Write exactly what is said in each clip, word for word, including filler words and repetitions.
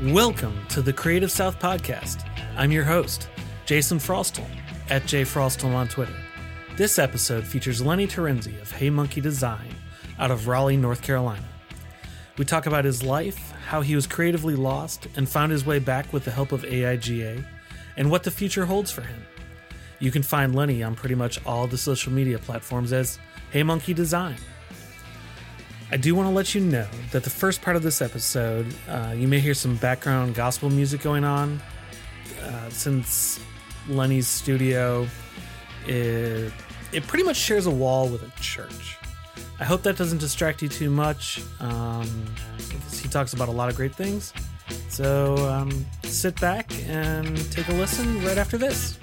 Welcome to the Creative South Podcast. I'm your host, Jason Frostel, at jfrostel on Twitter. This episode features Lenny Terenzi of Hey Monkey Design out of Raleigh, North Carolina. We talk about his life, how he was creatively lost and found his way back with the help of A I G A, and what the future holds for him. You can find Lenny on pretty much all the social media platforms as Hey Monkey Design. I do want to let you know that the first part of this episode, uh, you may hear some background gospel music going on, uh, since Lenny's studio, it, it pretty much shares a wall with a church. I hope that doesn't distract you too much, um, because he talks about a lot of great things. So um, sit back and take a listen right after this.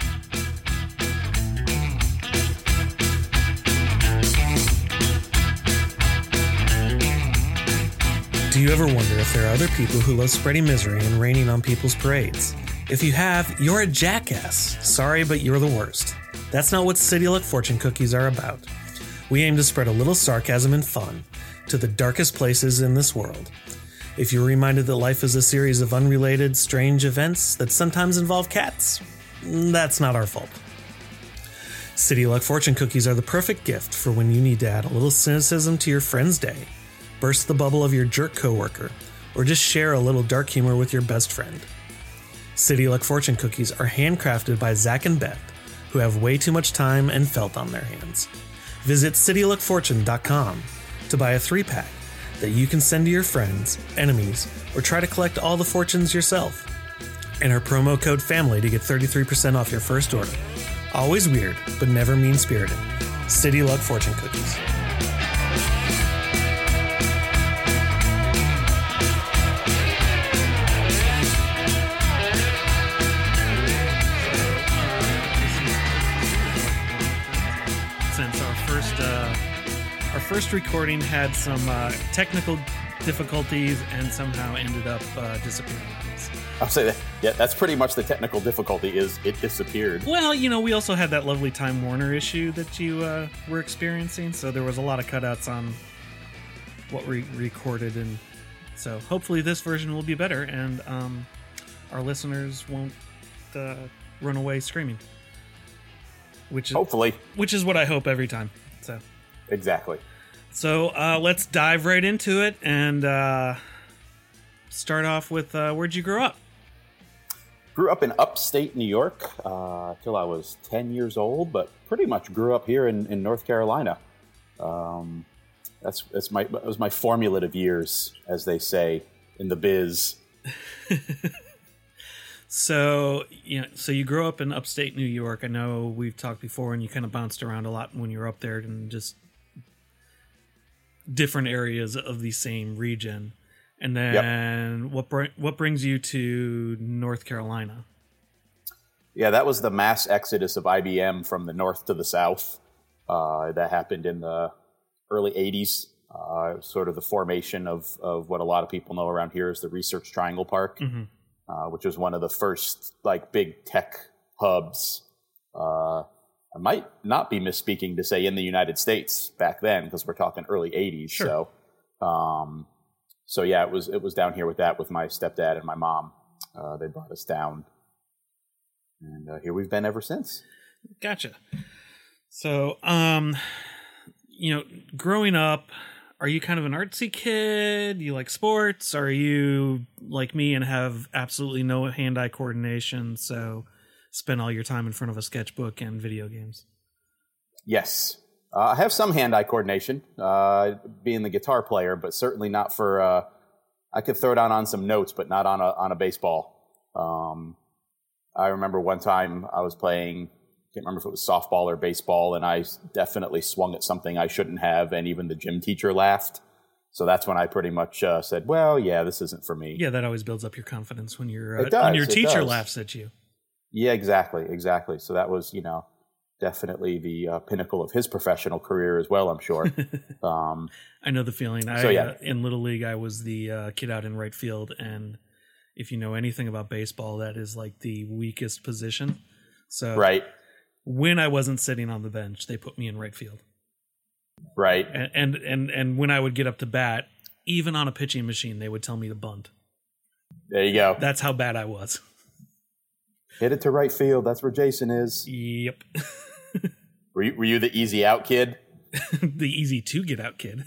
Do you ever wonder if there are other people who love spreading misery and raining on people's parades? If you have, you're a jackass. Sorry, but you're the worst. That's not what City Luck Fortune Cookies are about. We aim to spread a little sarcasm and fun to the darkest places in this world. If you're reminded that life is a series of unrelated, strange events that sometimes involve cats, that's not our fault. City Luck Fortune Cookies are the perfect gift for when you need to add a little cynicism to your friend's day, burst the bubble of your jerk coworker, or just share a little dark humor with your best friend. City Luck Fortune Cookies are handcrafted by Zach and Beth, who have way too much time and felt on their hands. Visit city luck fortune dot com to buy a three-pack that you can send to your friends, enemies, or try to collect all the fortunes yourself. Enter promo code FAMILY to get thirty-three percent off your first order. Always weird, but never mean-spirited. City Luck Fortune Cookies. Our first recording had some uh, technical difficulties and somehow ended up uh, disappearing. I'll say that. Yeah, that's pretty much the technical difficulty is it disappeared. Well, you know, we also had that lovely Time Warner issue that you uh, were experiencing, so there was a lot of cutouts on what we recorded, and so hopefully this version will be better, and um, our listeners won't uh, run away screaming. Which is, hopefully. Which is what I hope every time. So exactly. So uh, let's dive right into it and uh, start off with uh, where'd you grow up? Grew up in upstate New York uh, till I was ten years old, but pretty much grew up here in, in North Carolina. Um, that's that's my that was my formative years, as they say in the biz. So, you know, so you grew up in upstate New York. I know we've talked before, and you kind of bounced around a lot when you were up there, and just different areas of the same region. And then yep. what br- what brings you to North Carolina? Yeah, that was the mass exodus of I B M from the north to the south. Uh, that happened in the early eighties. Uh, sort of the formation of, of what a lot of people know around here as the Research Triangle Park. Mm-hmm. Uh, which was one of the first like big tech hubs. Uh, I might not be misspeaking to say in the United States back then, because we're talking early eighties. Sure. So, um, so yeah, it was it was down here with that with my stepdad and my mom. Uh, they brought us down, and uh, here we've been ever since. Gotcha. So, um, you know, growing up, are you kind of an artsy kid? Do you like sports? Are you like me and have absolutely no hand-eye coordination, so spend all your time in front of a sketchbook and video games? Yes. Uh, I have some hand-eye coordination, uh, being the guitar player, but certainly not for... Uh, I could throw down on some notes, but not on a on a baseball. Um, I remember one time I was playing... can't remember if it was softball or baseball, and I definitely swung at something I shouldn't have, and even the gym teacher laughed. So that's when I pretty much uh, said, well, yeah, this isn't for me. Yeah, that always builds up your confidence when, you're, uh, it does, when your teacher does. laughs at you. Yeah, exactly, exactly. So that was, you know, definitely the uh, pinnacle of his professional career as well, I'm sure. um, I know the feeling. I, so, yeah. uh, in Little League, I was the uh, kid out in right field, and if you know anything about baseball, that is like the weakest position. So right. When I wasn't sitting on the bench, they put me in right field. Right. And, and and and when I would get up to bat, even on a pitching machine, they would tell me to bunt. There you go. That's how bad I was. Hit it to right field. That's where Jason is. Yep. Were you, were you the easy out kid? The easy to get out kid.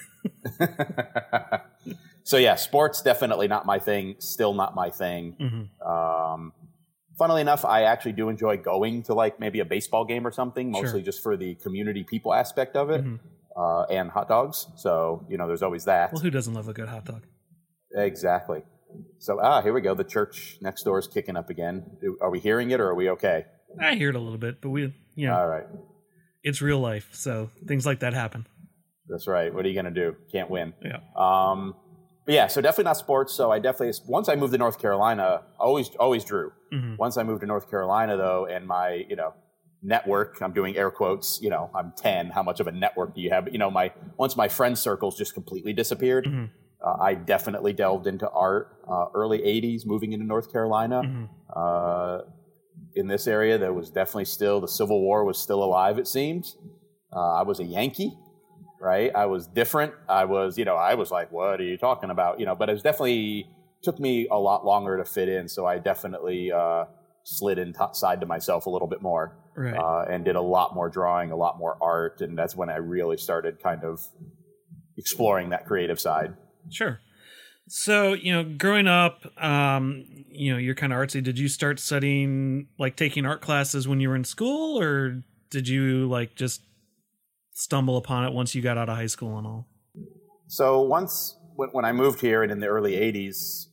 So yeah, sports definitely not my thing. Still not my thing. Mm-hmm. Um, funnily enough, I actually do enjoy going to like maybe a baseball game or something, mostly Sure. just for the community people aspect of it, Mm-hmm. uh, and hot dogs. So you know, there's always that. Well, who doesn't love a good hot dog? Exactly. So ah, here we go. The church next door is kicking up again. Are we hearing it, or are we okay? I hear it a little bit, but we, you know, All right. it's real life, so things like that happen. That's right. What are you going to do? Can't win. Yeah. Um, but yeah, so definitely not sports. So I definitely, once I moved to North Carolina, always, always drew. Mm-hmm. Once I moved to North Carolina, though, and my, you know, network, I'm doing air quotes, you know, I'm ten. How much of a network do you have? But, you know, my, once my friend circles just completely disappeared, Mm-hmm. uh, I definitely delved into art, uh, early eighties, moving into North Carolina. Mm-hmm. Uh, in this area, there was definitely still, the Civil War was still alive, it seemed. Uh, I was a Yankee. Right. I was different. I was, you know, I was like, what are you talking about? You know, but it was definitely took me a lot longer to fit in. So I definitely uh, slid inside to myself a little bit more Right. uh, and did a lot more drawing, a lot more art. And that's when I really started kind of exploring that creative side. Sure. So, you know, growing up, um, you know, you're kind of artsy. Did you start studying, like taking art classes when you were in school, or did you like just stumble upon it once you got out of high school and all? So once, when, when I moved here and in the early eighties,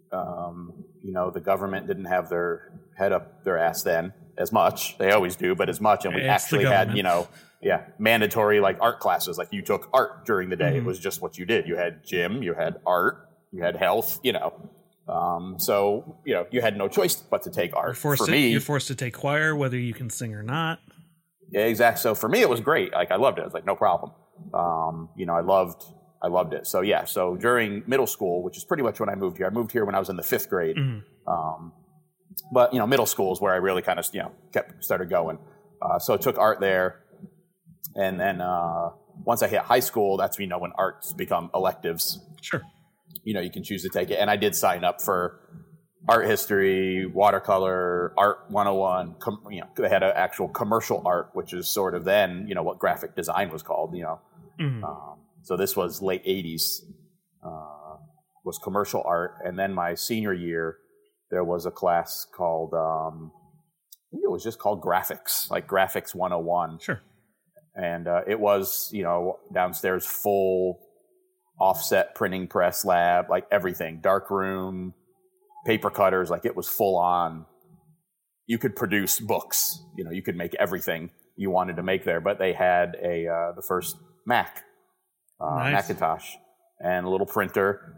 um, you know, the government didn't have their head up their ass then as much. They always do, but as much. And we It's the actually had, government. you know, yeah, mandatory like art classes. Like you took art during the day. Mm-hmm. It was just what you did. You had gym, you had art, you had health, you know. Um, so, you know, you had no choice but to take art. You're forced For to, me, you're forced to take choir, whether you can sing or not. yeah, exactly. So for me, it was great. Like I loved it. I was like, no problem. Um, you know, I loved, I loved it. So yeah. So during middle school, which is pretty much when I moved here, I moved here when I was in the fifth grade. Mm-hmm. Um, but you know, middle school is where I really kind of, you know, kept started going. Uh, so I took art there, and then uh, once I hit high school, that's you know when arts become electives. Sure. You know, you can choose to take it, and I did sign up for art history, watercolor, art one oh one. Com- you know, they had an actual commercial art, which is sort of then, you know, what graphic design was called, you know. Mm-hmm. Um, so this was late eighties, uh, was commercial art. And then my senior year, there was a class called, um, I think it was just called graphics, like graphics one oh one. Sure. And uh, it was, you know, downstairs full offset printing press lab, like everything, dark room, paper cutters, like it was full on. You could produce books, you know, you could make everything you wanted to make there, but they had a, uh, the first Mac, uh, Nice. Macintosh, and a little printer.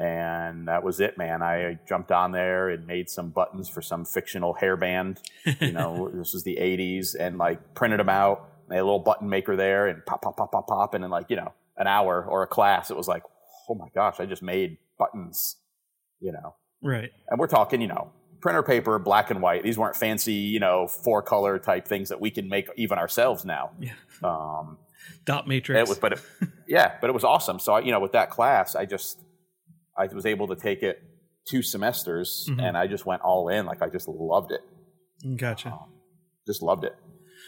And that was it, man. I jumped on there and made some buttons for some fictional hairband. You know, this was the eighties, and like printed them out. They had a little button maker there, and pop, pop, pop, pop, pop. And in like, you know, an hour or a class, it was like, oh my gosh, I just made buttons, you know. Right. And we're talking, you know, printer paper, black and white. These weren't fancy, you know, four color type things that we can make even ourselves now. Yeah. Um, Dot matrix. it was, but it, yeah, but it was awesome. So, you know, with that class, I just, I was able to take it two semesters, Mhm. and I just went all in. Like I just loved it. Gotcha. Um, just loved it.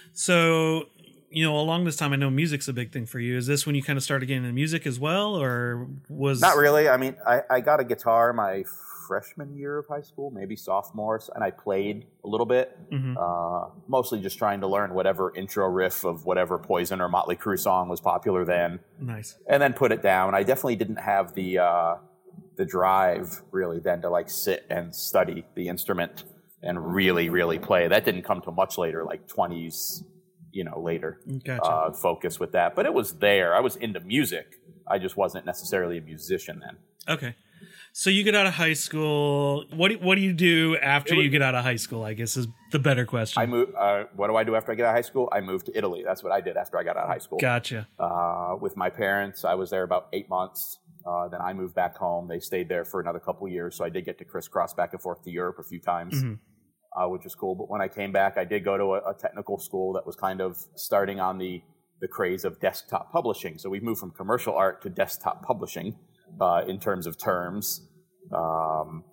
So, you know, along this time, I know music's a big thing for you. Is this when you kind of started getting into music as well, or was Not really. I mean, I, I got a guitar my freshman year of high school, maybe sophomore, and I played a little bit, Mhm. uh, mostly just trying to learn whatever intro riff of whatever Poison or Motley Crue song was popular then, Nice. and then put it down. I definitely didn't have the uh, the drive really then to like sit and study the instrument and really, really play. That didn't come till much later, like twenties, you know, later. Gotcha. Uh, focus with that, but it was there. I was into music. I just wasn't necessarily a musician then. Okay. So you get out of high school. What do, what do you do after It was- you get out of high school, I guess is the better question. I moved. Uh, what do I do after I get out of high school? I moved to Italy. That's what I did after I got out of high school. Gotcha. Uh, with my parents, I was there about eight months. Uh, then I moved back home. They stayed there for another couple years, so I did get to crisscross back and forth to Europe a few times, Mhm. uh, which was cool. But when I came back, I did go to a, a technical school that was kind of starting on the the craze of desktop publishing. So we moved from commercial art to desktop publishing uh, in terms of terms. Um,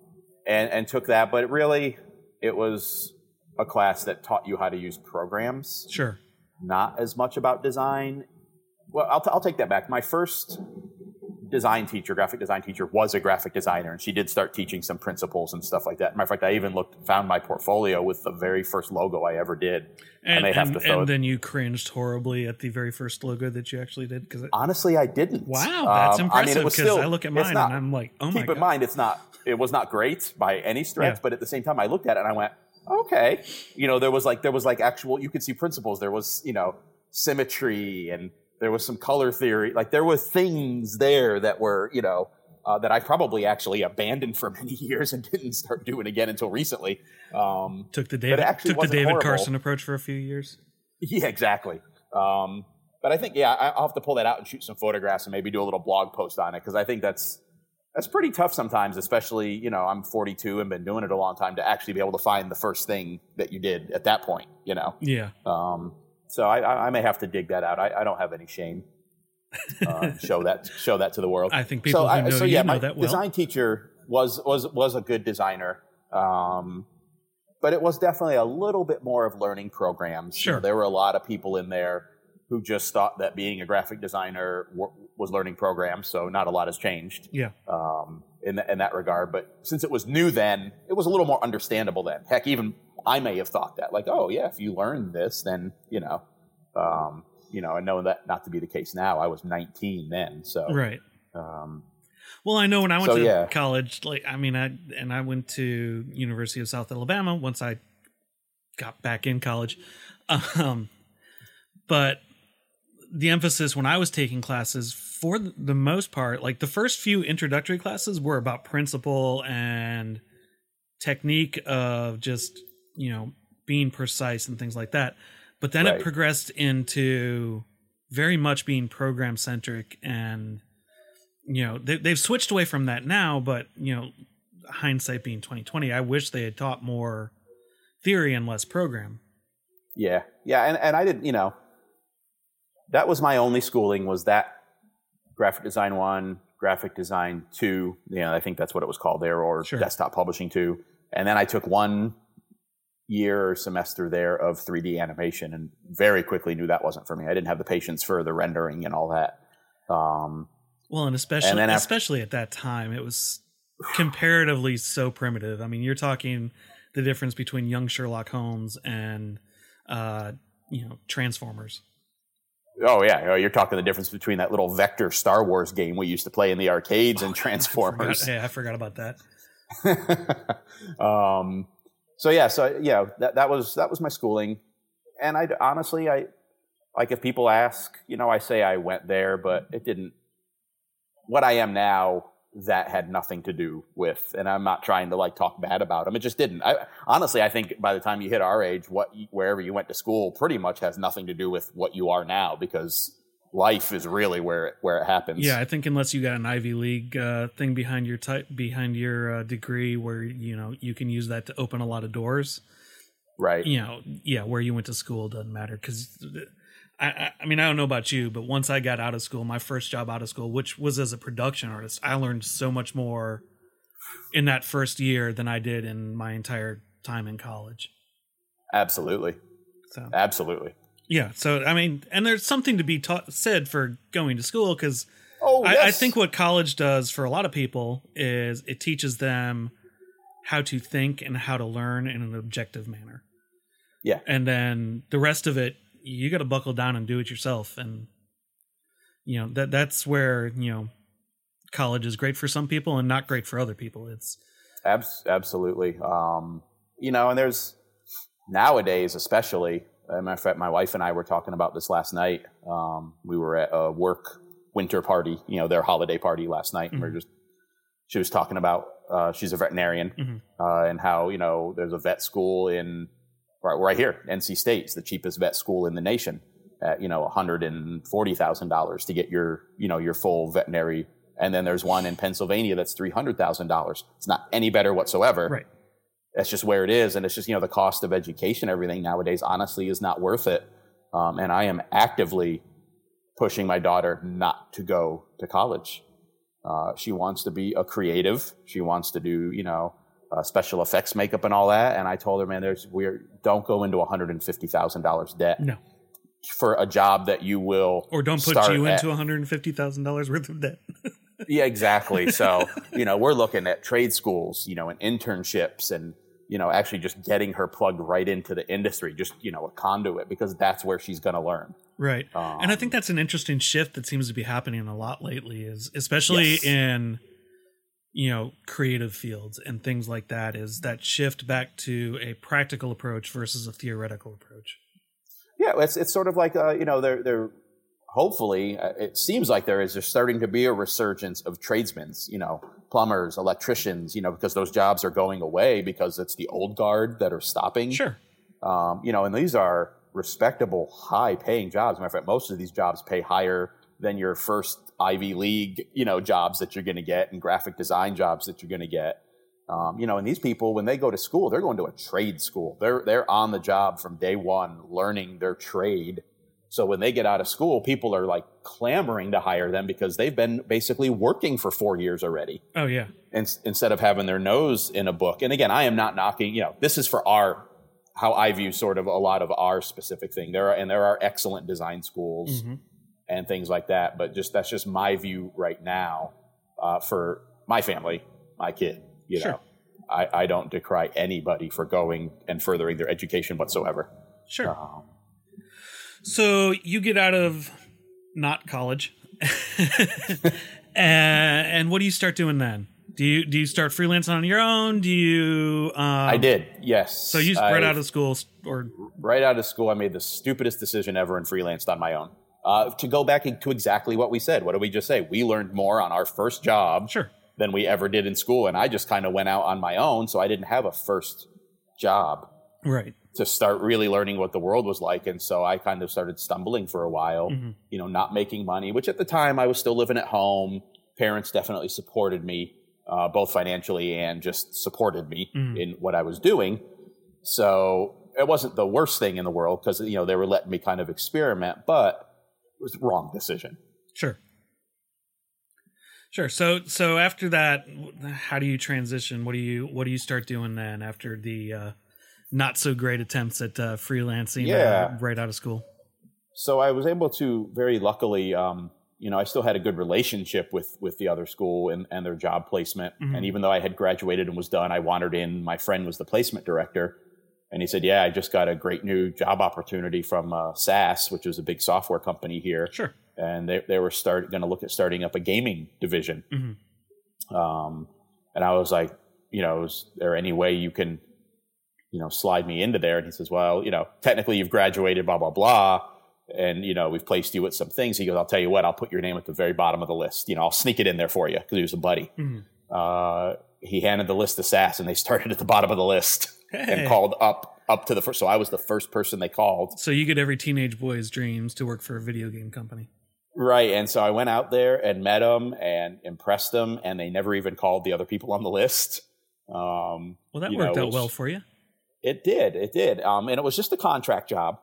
and, and took that. But it really, it was a class that taught you how to use programs. Sure. Not as much about design. Well, I'll, t- I'll take that back. My first design teacher, graphic design teacher, was a graphic designer, and she did start teaching some principles and stuff like that. Matter of fact, I even looked, found my portfolio with the very first logo I ever did. And, and, they have and, to throw and it. then you cringed horribly at the very first logo that you actually did. Because honestly, I didn't. Wow, that's um, impressive. Because I, mean, I look at mine not, and I'm like, oh my keep god. in mind, it's not. It was not great by any stretch, Yeah. but at the same time, I looked at it and I went, okay. You know, there was like there was like actual. You could see principles. There was you know symmetry and there was some color theory. Like there were things there that were you know. Uh, that I probably actually abandoned for many years and didn't start doing again until recently. Um, took the David took the David horrible. Carson approach for a few years. Yeah, exactly. Um, but I think yeah, I, I'll have to pull that out and shoot some photographs and maybe do a little blog post on it because I think that's that's pretty tough sometimes. Especially you know I'm forty-two and been doing it a long time to actually be able to find the first thing that you did at that point. You know. Yeah. Um, so I, I, I may have to dig that out. I, I don't have any shame. uh, show that show that to the world. I think people so who I, know so you yeah, know my that well. Design teacher was was was a good designer, um, but it was definitely a little bit more of learning programs. Sure, you know, there were a lot of people in there who just thought that being a graphic designer w- was learning programs. So not a lot has changed. Yeah. Um, in th- in that regard, but since it was new then, it was a little more understandable then. Heck, even I may have thought that, like, oh yeah, if you learn this, then you know. Um, You know, and knowing that not to be the case now, I was nineteen then. So, right. Um, well, I know when I went so, to yeah. college, like, I mean, I, and I went to University of South Alabama once I got back in college. Um, but the emphasis when I was taking classes for the most part, like the first few introductory classes were about principle and technique of just, you know, being precise and things like that. But then right. it progressed into very much being program centric, and you know they, they've switched away from that now. But you know, hindsight being twenty twenty, I wish they had taught more theory and less program. Yeah, yeah, and and I didn't, you know, that was my only schooling was that graphic design one, graphic design two. You know, I think that's what it was called there, or Sure. desktop publishing two. And then I took one year or semester there of three D animation and very quickly knew that wasn't for me. I didn't have the patience for the rendering and all that. Um, well, and especially and then after, especially at that time, it was comparatively so primitive. I mean, you're talking the difference between young Sherlock Holmes and uh, you know, Transformers. Oh yeah, you're talking the difference between that little vector Star Wars game we used to play in the arcades and Transformers. I forgot, yeah, I forgot about that. um, So yeah, so yeah, that that was that was my schooling, and I honestly, I like if people ask, you know, I say I went there, but it didn't. What I am now, that had nothing to do with, and I'm not trying to like talk bad about them. It just didn't. I honestly, I think by the time you hit our age, what wherever you went to school, pretty much has nothing to do with what you are now, because life is really where it, where it happens. Yeah, I think unless you got an Ivy League uh, thing behind your type behind your uh, degree, where you know you can use that to open a lot of doors. Right. You know, yeah, where you went to school doesn't matter, because I, I, I mean, I don't know about you, but once I got out of school, my first job out of school, which was as a production artist, I learned so much more in that first year than I did in my entire time in college. Absolutely. So absolutely. Yeah, so I mean, and there's something to be taught, said for going to school, because oh, yes. I, I think what college does for a lot of people is it teaches them how to think and how to learn in an objective manner. Yeah, and then the rest of it, you got to buckle down and do it yourself, and you know that that's where you know college is great for some people and not great for other people. It's Abs- absolutely, um, you know, and there's nowadays especially. As a matter of fact, my wife and I were talking about this last night. Um, we were at a work winter party, you know, their holiday party last night. And mm-hmm. we we're just, she was talking about, uh, she's a veterinarian, mm-hmm. uh, and how, you know, there's a vet school in, right, right here, N C State. It's the cheapest vet school in the nation at, you know, one hundred forty thousand dollars to get your, you know, your full veterinary. And then there's one in Pennsylvania that's three hundred thousand dollars. It's not any better whatsoever. Right. That's just where it is. And it's just, you know, the cost of education, everything nowadays, honestly, is not worth it. Um, and I am actively pushing my daughter not to go to college. Uh, she wants to be a creative. She wants to do, you know, uh, special effects makeup and all that. And I told her, man, there's we're don't go into one hundred fifty thousand dollars debt. No. For a job that you will or don't put start you at, into one hundred fifty thousand dollars worth of debt. Yeah, exactly. So, you know, we're looking at trade schools, you know, and internships and, you know, actually just getting her plugged right into the industry, just, you know, a conduit, because that's where she's going to learn. Right. Um, and I think that's an interesting shift that seems to be happening a lot lately, is especially yes. in, you know, creative fields and things like that, is that shift back to a practical approach versus a theoretical approach. Yeah, it's it's sort of like, uh, you know, they're, they're hopefully, uh, it seems like there is there's starting to be a resurgence of tradesmen, you know, plumbers, electricians, you know, because those jobs are going away because it's the old guard that are stopping. Sure. Um, you know, and these are respectable, high-paying jobs. As a matter of fact, most of these jobs pay higher than your first Ivy League, you know, jobs that you're going to get and graphic design jobs that you're going to get. Um, you know, and these people, when they go to school, they're going to a trade school. They're they're on the job from day one, learning their trade. So when they get out of school, people are like clamoring to hire them because they've been basically working for four years already. Oh, yeah. In, instead of having their nose in a book. And again, I am not knocking, you know, this is for our, how I view sort of a lot of our specific thing. There are, and there are excellent design schools mm-hmm. and things like that. But just, that's just my view right now uh, for my family, my kid. You sure. know, I, I don't decry anybody for going and furthering their education whatsoever. Sure. Um, so you get out of not college, and, and what do you start doing then? Do you do you start freelancing on your own? Do you? Um, I did, yes. So you right I, out of school, or right out of school, I made the stupidest decision ever and freelanced on my own. Uh, to go back to exactly what we said. What did we just say? We learned more on our first job. Sure. Than we ever did in school. And I just kind of went out on my own. So I didn't have a first job right. to start really learning what the world was like. And so I kind of started stumbling for a while, mm-hmm. you know, not making money, which at the time I was still living at home. Parents definitely supported me, uh, both financially and just supported me mm-hmm. in what I was doing. So it wasn't the worst thing in the world because, you know, they were letting me kind of experiment, but it was the wrong decision. Sure. Sure. So, so after that, how do you transition? What do you, what do you start doing then after the uh, not so great attempts at uh, freelancing yeah. uh, right out of school? So I was able to very luckily, um, you know, I still had a good relationship with, with the other school and, and their job placement. Mm-hmm. And even though I had graduated and was done, I wandered in. My friend was the placement director. And he said, yeah, I just got a great new job opportunity from uh, S A S, which is a big software company here. Sure. And they they were start going to look at starting up a gaming division. Mm-hmm. Um, and I was like, you know, is there any way you can, you know, slide me into there? And he says, well, you know, technically you've graduated, blah, blah, blah. And, you know, we've placed you with some things. He goes, I'll tell you what, I'll put your name at the very bottom of the list. You know, I'll sneak it in there for you because he was a buddy. Mm-hmm. Uh, he handed the list to S A S and they started at the bottom of the list hey. and called up, up to the first. So I was the first person they called. So you get every teenage boy's dreams to work for a video game company. Right. And so I went out there and met them and impressed them, and they never even called the other people on the list. Um, well, that worked know, out well for you. It did. It did. Um, and it was just a contract job.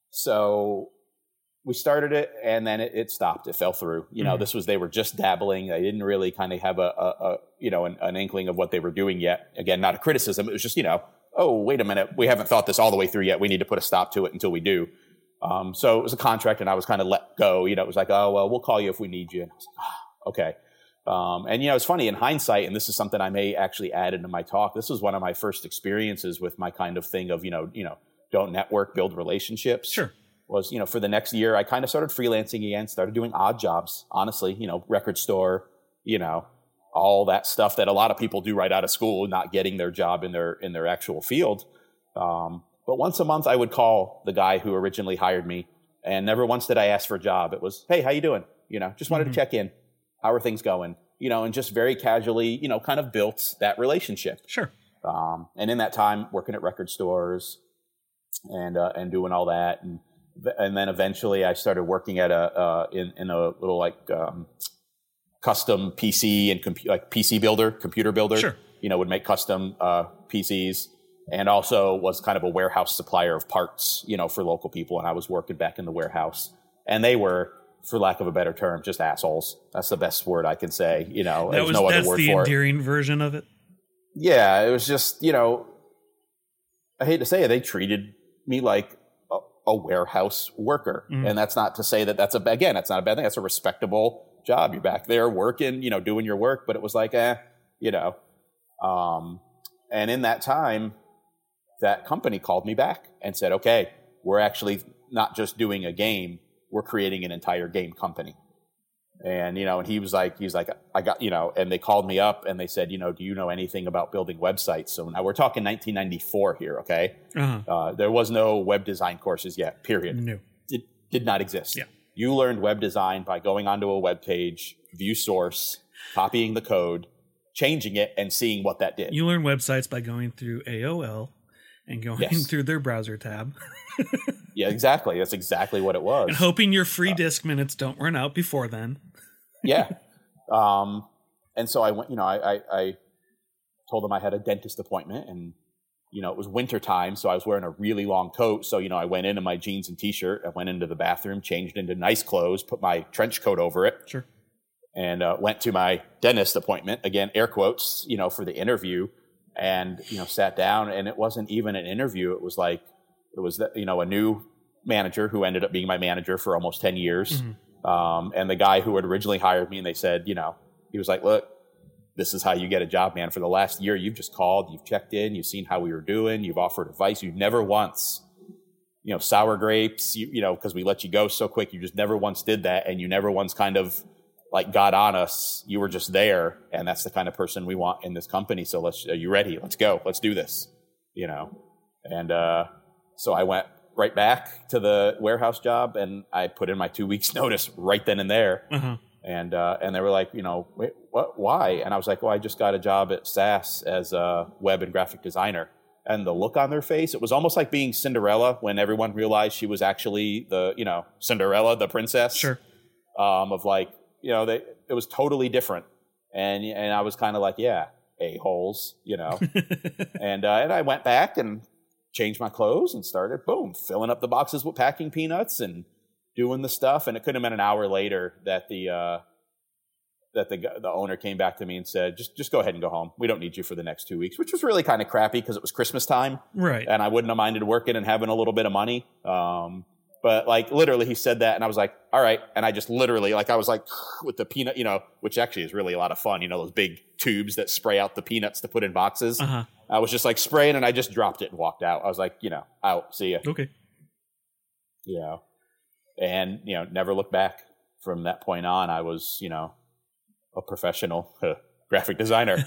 So we started it and then it, it stopped. It fell through. You know, mm-hmm. this was, they were just dabbling. They didn't really kind of have a, a, a you know, an, an inkling of what they were doing yet. Again, not a criticism. It was just, you know, oh, wait a minute. We haven't thought this all the way through yet. We need to put a stop to it until we do. Um, so it was a contract and I was kind of let go. You know, it was like, oh, well, we'll call you if we need you. And I was like, oh, okay. Um, and, you know, it's funny in hindsight, and this is something I may actually add into my talk. This was one of my first experiences with my kind of thing of, you know, you know, don't network, build relationships. Sure. Was, you know, for the next year, I kind of started freelancing again, started doing odd jobs, honestly, you know, record store, you know, all that stuff that a lot of people do right out of school, not getting their job in their, in their actual field. Um, But once a month, I would call the guy who originally hired me, and never once did I ask for a job. It was, hey, how you doing? You know, just wanted mm-hmm. to check in. How are things going? You know, and just very casually, you know, kind of built that relationship. Sure. Um, and in that time, working at record stores and uh, and doing all that, and and then eventually I started working at a uh, in in a little like um, custom P C and compu- like P C builder, computer builder. Sure. You know, would make custom uh, P Cs. And also was kind of a warehouse supplier of parts, you know, for local people. And I was working back in the warehouse. And they were, for lack of a better term, just assholes. That's the best word I can say. You know, that there's was, no other that's word the for it. endearing version of it? yeah, it was just, you know, I hate to say it, they treated me like a, a warehouse worker. Mm. And that's not to say that that's a, again, that's not a bad thing. That's a respectable job. You're back there working, you know, doing your work, but it was like, eh, you know, um, and in that time, that company called me back and said, okay, we're actually not just doing a game, we're creating an entire game company. And, you know, and he was like, he was like, I got, you know, and they called me up and they said, you know, do you know anything about building websites? So now we're talking nineteen ninety-four here. Okay. Uh-huh. Uh, there was no web design courses yet, period. No. It did not exist. Yeah. You learned web design by going onto a web page, view source, copying the code, changing it, and seeing what that did. You learn websites by going through A O L and going yes. through their browser tab. Yeah, exactly. That's exactly what it was. And hoping your free disk minutes don't run out before then. Yeah. Um, and so I went, you know, I, I, I told them I had a dentist appointment and, you know, it was winter time. So I was wearing a really long coat. So, you know, I went into my jeans and t-shirt. I went into the bathroom, changed into nice clothes, put my trench coat over it. Sure. And uh, went to my dentist appointment, again, air quotes, you know, for the interview, and, you know, sat down, and it wasn't even an interview. It was like, it was, the, you know, a new manager who ended up being my manager for almost ten years. Mm-hmm. Um, and the guy who had originally hired me, and they said, you know, he was like, look, this is how you get a job, man. For the last year, you've just called, you've checked in, you've seen how we were doing, you've offered advice. You've never once, you know, sour grapes, you, you know, because we let you go so quick. You just never once did that. And you never once kind of like got on us. You were just there. And that's the kind of person we want in this company. So let's, are you ready? Let's go. Let's do this, you know? And, uh, so I went right back to the warehouse job, and I put in my two weeks notice right then and there. Uh-huh. And, uh, and they were like, you know, wait, what, why? And I was like, well, I just got a job at S A S as a web and graphic designer. And the look on their face, it was almost like being Cinderella when everyone realized she was actually the, you know, Cinderella, the princess. Sure. Um, of like, you know, they, it was totally different. And, and I was kind of like, yeah, a-holes, you know. and, uh, and I went back and changed my clothes and started, boom, filling up the boxes with packing peanuts and doing the stuff. And it couldn't have been an hour later that the uh, that the the owner came back to me and said, just just go ahead and go home. We don't need you for the next two weeks, which was really kind of crappy because it was Christmas time. Right. And I wouldn't have minded working and having a little bit of money. Um, but like literally he said that and I was like, all right. And I just literally, like I was like with the peanut, you know, which actually is really a lot of fun. You know, those big tubes that spray out the peanuts to put in boxes. Uh-huh. I was just like spraying and I just dropped it and walked out. I was like, you know, out, see ya. Okay. You know, and, you know, never looked back from that point on. I was, you know, a professional uh, graphic designer.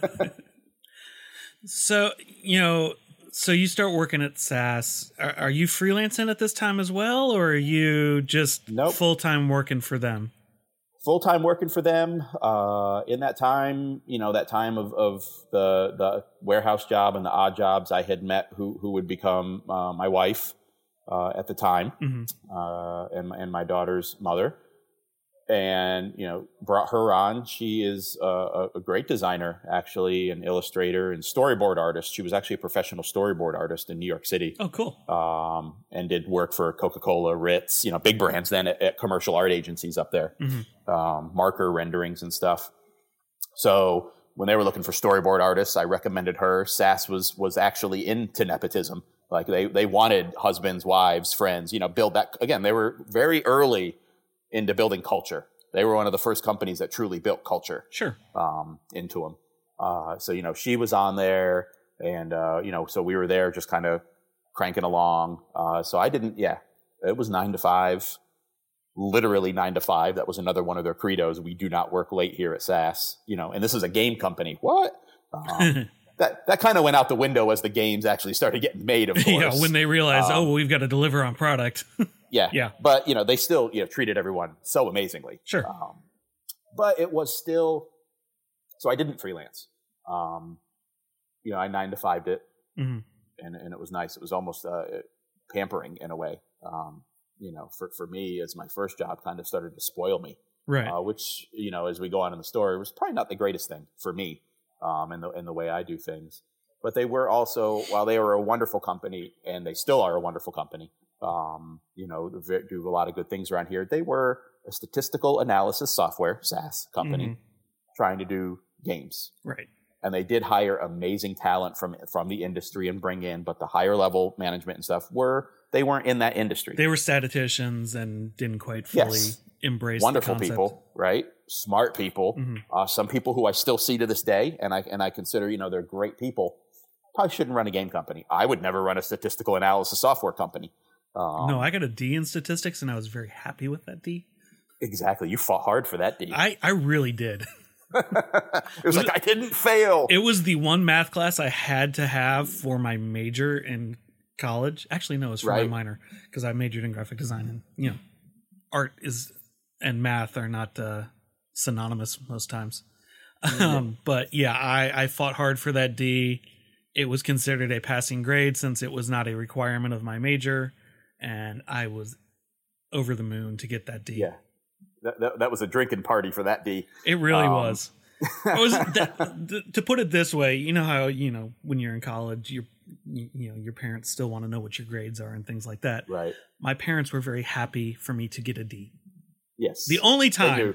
So, you know, so you start working at S A S. Are, are you freelancing at this time as well? Or are you just nope. full-time working for them? Full-time working for them. Uh, in that time, you know, that time of, of the the warehouse job and the odd jobs, I had met who who would become uh, my wife uh, at the time, mm-hmm. uh, and, and my daughter's mother. And, you know, brought her on. She is a, a great designer, actually, an illustrator and storyboard artist. She was actually a professional storyboard artist in New York City. Oh, cool. Um, and did work for Coca-Cola, Ritz, you know, big brands then at, at commercial art agencies up there, mm-hmm. um, marker renderings and stuff. So when they were looking for storyboard artists, I recommended her. S A S was was actually into nepotism. Like they, they wanted husbands, wives, friends, you know, build that. Again, they were very early into building culture. They were one of the first companies that truly built culture. Sure. Um, into them. Uh, so, you know, she was on there and, uh, you know, so we were there just kind of cranking along. Uh, so I didn't, yeah, it was nine to five, literally nine to five. That was another one of their credos. We do not work late here at S A S, you know, and this is a game company. What? Um, that, that kind of went out the window as the games actually started getting made, of course. Yeah. When they realized, um, oh, well, we've got to deliver on product. Yeah. Yeah. But, you know, they still, you know, treated everyone so amazingly. Sure. Um, but it was still, so I didn't freelance. Um, you know, I nine to fived it mm-hmm. and, and it was nice. It was almost uh, pampering in a way. Um, you know, for, for me as my first job kind of started to spoil me. Right. Uh, which, you know, as we go on in the story, was probably not the greatest thing for me um, in the, in the way I do things. But they were also, while they were a wonderful company and they still are a wonderful company, Um, you know, do a lot of good things around here. They were a statistical analysis software, S A S company, mm-hmm. trying to do games. Right. and they did hire amazing talent from from the industry and bring in, but the higher level management and stuff were they weren't in that industry. They were statisticians and didn't quite fully yes. embrace wonderful the concept. people, right? Smart people. Mm-hmm. Uh, some people who I still see to this day, and I and I consider, you know, they're great people. Probably shouldn't run a game company. I would never run a statistical analysis software company. Um, no, I got a D in statistics, and I was very happy with that D. Exactly. You fought hard for that D. I, I really did. it was, was like, it, I didn't fail. It was the one math class I had to have for my major in college. Actually, no, it was for right. my minor, because I majored in graphic design. And, you know, art is and math are not uh, synonymous most times. Mm-hmm. Um, but, yeah, I, I fought hard for that D. It was considered a passing grade since it was not a requirement of my major, and I was over the moon to get that D. Yeah, that, that, that was a drinking party for that D. It really um. was. It was that, th- to put it this way, you know how, you know, when you're in college, your you, you know your parents still want to know what your grades are and things like that. Right. My parents were very happy for me to get a D. Yes. The only time. They knew,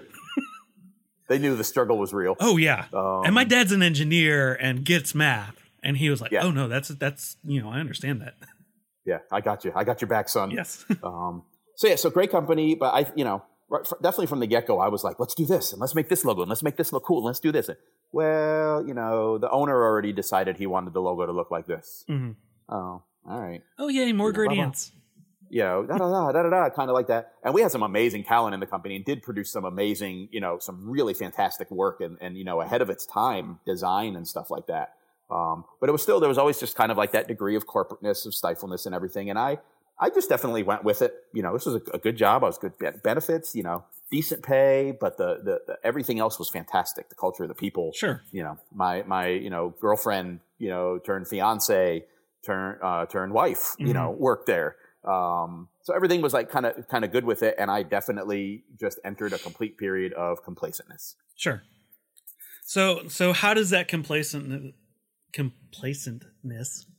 they knew the struggle was real. Oh yeah, um, and my dad's an engineer and gets math. And he was like, yeah. "Oh no, that's that's you know, I understand that." Yeah, I got you. I got your back, son. Yes. um, so yeah, so great company, but I, you know, right, definitely from the get go, I was like, "Let's do this, and let's make this logo, and let's make this look cool, and let's do this." And, well, you know, the owner already decided he wanted the logo to look like this. Mm-hmm. Oh, all right. Oh yay, more you know, gradients. You know, da da da da da da, kind of like that. And we had some amazing talent in the company, and did produce some amazing, you know, some really fantastic work, and and you know, ahead of its time design and stuff like that. Um, but it was still, there was always just kind of like that degree of corporateness, of stifleness and everything. And I, I just definitely went with it. You know, this was a, a good job. I was good benefits, you know, decent pay, but the, the, the, everything else was fantastic. The culture, the people, sure. You know, my, my, you know, girlfriend, you know, turned fiance, turned, uh, turned wife, mm-hmm. you know, worked there. Um, so everything was like kind of, kind of good with it. And I definitely just entered a complete period of complacentness. Sure. So, so how does that complacent complacentness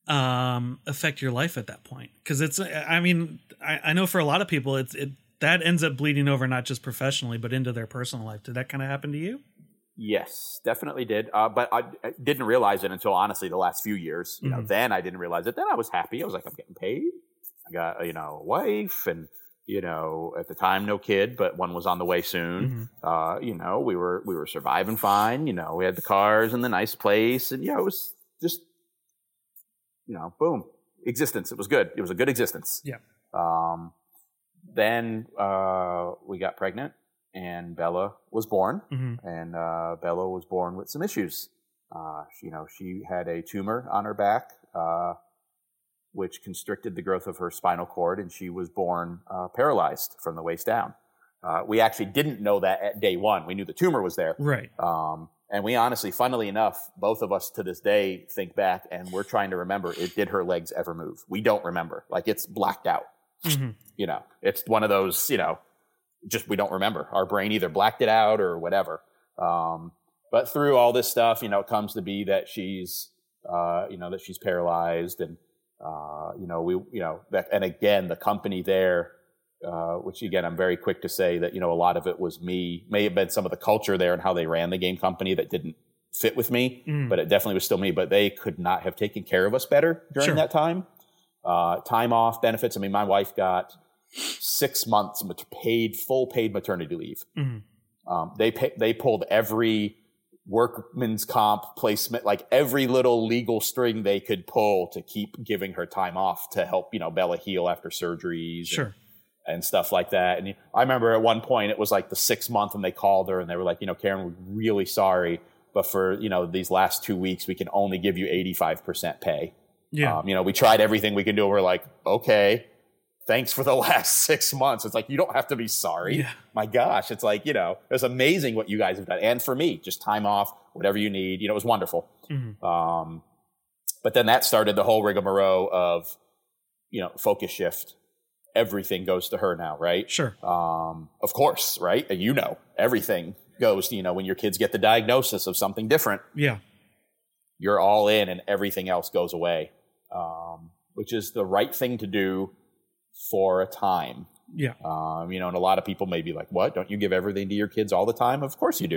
um affect your life at that point? Because it's I mean I, I know for a lot of people it's it that ends up bleeding over not just professionally but into their personal life. Did that kind of happen to you? Yes, definitely did. Uh, but I, I didn't realize it until honestly the last few years. You mm-hmm. know, then I didn't realize it. Then I was happy. I was like, I'm getting paid. I got you know a wife, and you know at the time no kid, but one was on the way soon. Mm-hmm. Uh, you know we were we were surviving fine. You know we had the cars and the nice place, and yeah, it was just you know boom existence. It was good. It was a good existence. Yeah. Um, then uh, we got pregnant, and Bella was born, mm-hmm. and uh, Bella was born with some issues. Uh, you know, she had a tumor on her back, uh, which constricted the growth of her spinal cord, and she was born uh, paralyzed from the waist down. Uh, we actually didn't know that at day one. We knew the tumor was there. Right. Um, and we honestly, funnily enough, both of us to this day think back, and we're trying to remember, it did her legs ever move? We don't remember. Like, it's blacked out. Mm-hmm. You know, it's one of those, you know, just we don't remember. Our brain either blacked it out or whatever. Um, but through all this stuff, you know, it comes to be that she's, uh, you know, that she's paralyzed, and uh, you know, we, you know, that, and again, the company there, uh, which again, I'm very quick to say that, you know, a lot of it was me, may have been some of the culture there and how they ran the game company that didn't fit with me, mm. but it definitely was still me. But they could not have taken care of us better during sure. that time. Uh, time off, benefits. I mean, my wife got six months paid, full paid maternity leave. Mm-hmm. Um, they pay, they pulled every workman's comp placement, like every little legal string they could pull to keep giving her time off to help, you know, Bella heal after surgeries sure. and, and stuff like that. And I remember at one point it was like the sixth month and they called her and they were like, you know, Karen, we're really sorry, but for, you know, these last two weeks, we can only give you eighty-five percent pay. Yeah. Um, you know, we tried everything we can do. We're like, okay, thanks for the last six months. It's like, you don't have to be sorry. Yeah. My gosh. It's like, you know, it's amazing what you guys have done. And for me, just time off, whatever you need, you know, it was wonderful. Mm-hmm. Um, but then that started the whole rigmarole of, you know, focus shift. Everything goes to her now, right? Sure. Um, of course, right? And you know, everything goes to, you know, when your kids get the diagnosis of something different. Yeah. You're all in and everything else goes away, um, which is the right thing to do for a time. Yeah. Um, you know, and a lot of people may be like, what? Don't you give everything to your kids all the time? Of course you do.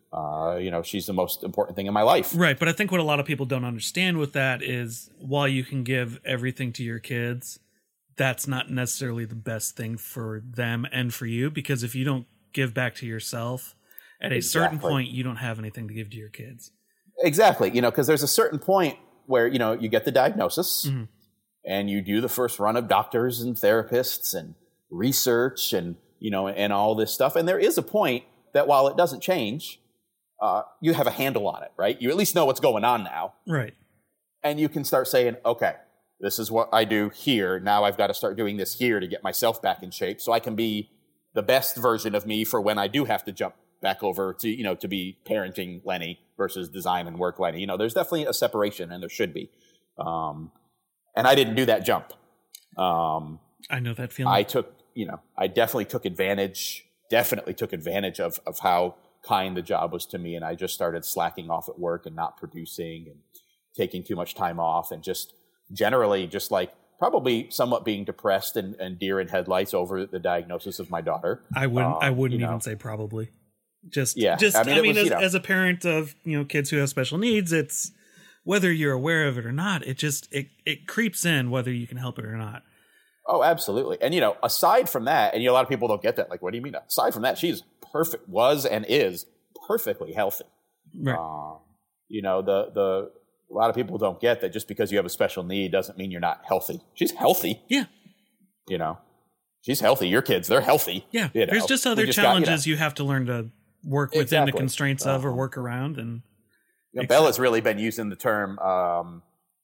Uh, you know, she's the most important thing in my life. Right. But I think what a lot of people don't understand with that is while you can give everything to your kids, that's not necessarily the best thing for them and for you, because if you don't give back to yourself at a exactly. certain point, you don't have anything to give to your kids. Exactly. You know, because there's a certain point where, you know, you get the diagnosis mm-hmm. and you do the first run of doctors and therapists and research and, you know, and all this stuff. And there is a point that while it doesn't change, uh, you have a handle on it, right? You at least know what's going on now. Right. And you can start saying, okay, this is what I do here. Now I've got to start doing this here to get myself back in shape so I can be the best version of me for when I do have to jump back over to, you know, to be parenting Lenny versus design and work Lenny. You know, there's definitely a separation, and there should be. Um, and I didn't do that jump. Um, I know that feeling. I took, you know, I definitely took advantage, definitely took advantage of, of how kind the job was to me. And I just started slacking off at work and not producing and taking too much time off and just generally just like probably somewhat being depressed and, and deer in headlights over the diagnosis of my daughter. I wouldn't, um, I wouldn't you know. even say probably. Just, yeah. just, I mean, I mean was, as, you know, as a parent of, you know, kids who have special needs, it's whether you're aware of it or not, it just, it, it creeps in whether you can help it or not. Oh, absolutely. And, you know, aside from that, and you know, a lot of people don't get that. Like, what do you mean? Aside from that, she's perfect, was and is perfectly healthy. Right. Um, you know, the, the, a lot of people don't get that just because you have a special need doesn't mean you're not healthy. She's healthy. Yeah. You know, she's healthy. Your kids, they're healthy. Yeah. You know? There's just other just challenges got, you, know, you have to learn to work within exactly. the constraints uh-huh. of or work around. And you know, Bella's really been using the term um,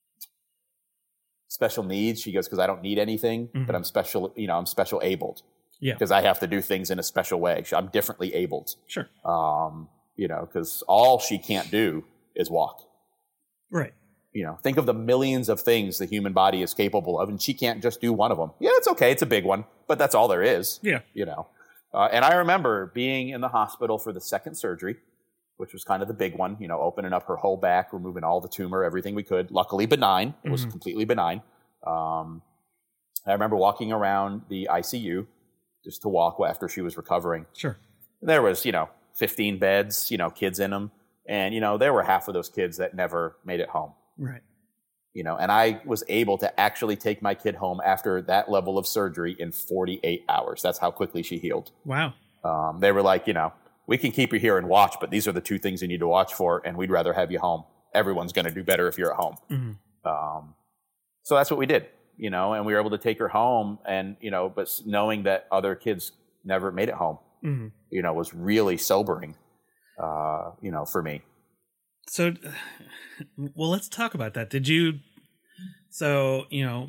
special needs. She goes, because I don't need anything, mm-hmm. but I'm special, you know, I'm special abled. Yeah. Because I have to do things in a special way. I'm differently abled. Sure. Um, you know, because all she can't do is walk. Right. You know, think of the millions of things the human body is capable of, and she can't just do one of them. Yeah, it's okay. It's a big one, but that's all there is. Yeah. You know, uh, and I remember being in the hospital for the second surgery, which was kind of the big one, you know, opening up her whole back, removing all the tumor, everything we could. Luckily benign. It was mm-hmm. completely benign. Um, I remember walking around the I C U just to walk after she was recovering. Sure. There was, you know, fifteen beds, you know, kids in them. And, you know, there were half of those kids that never made it home. Right. You know, and I was able to actually take my kid home after that level of surgery in forty-eight hours. That's how quickly she healed. Wow. Um, they were like, you know, we can keep you here and watch, but these are the two things you need to watch for, and we'd rather have you home. Everyone's going to do better if you're at home. Mm-hmm. Um, so that's what we did, you know, and we were able to take her home, and, you know, but knowing that other kids never made it home, mm-hmm. you know, was really sobering. Uh, you know, for me. So, well, let's talk about that. Did you, so, you know,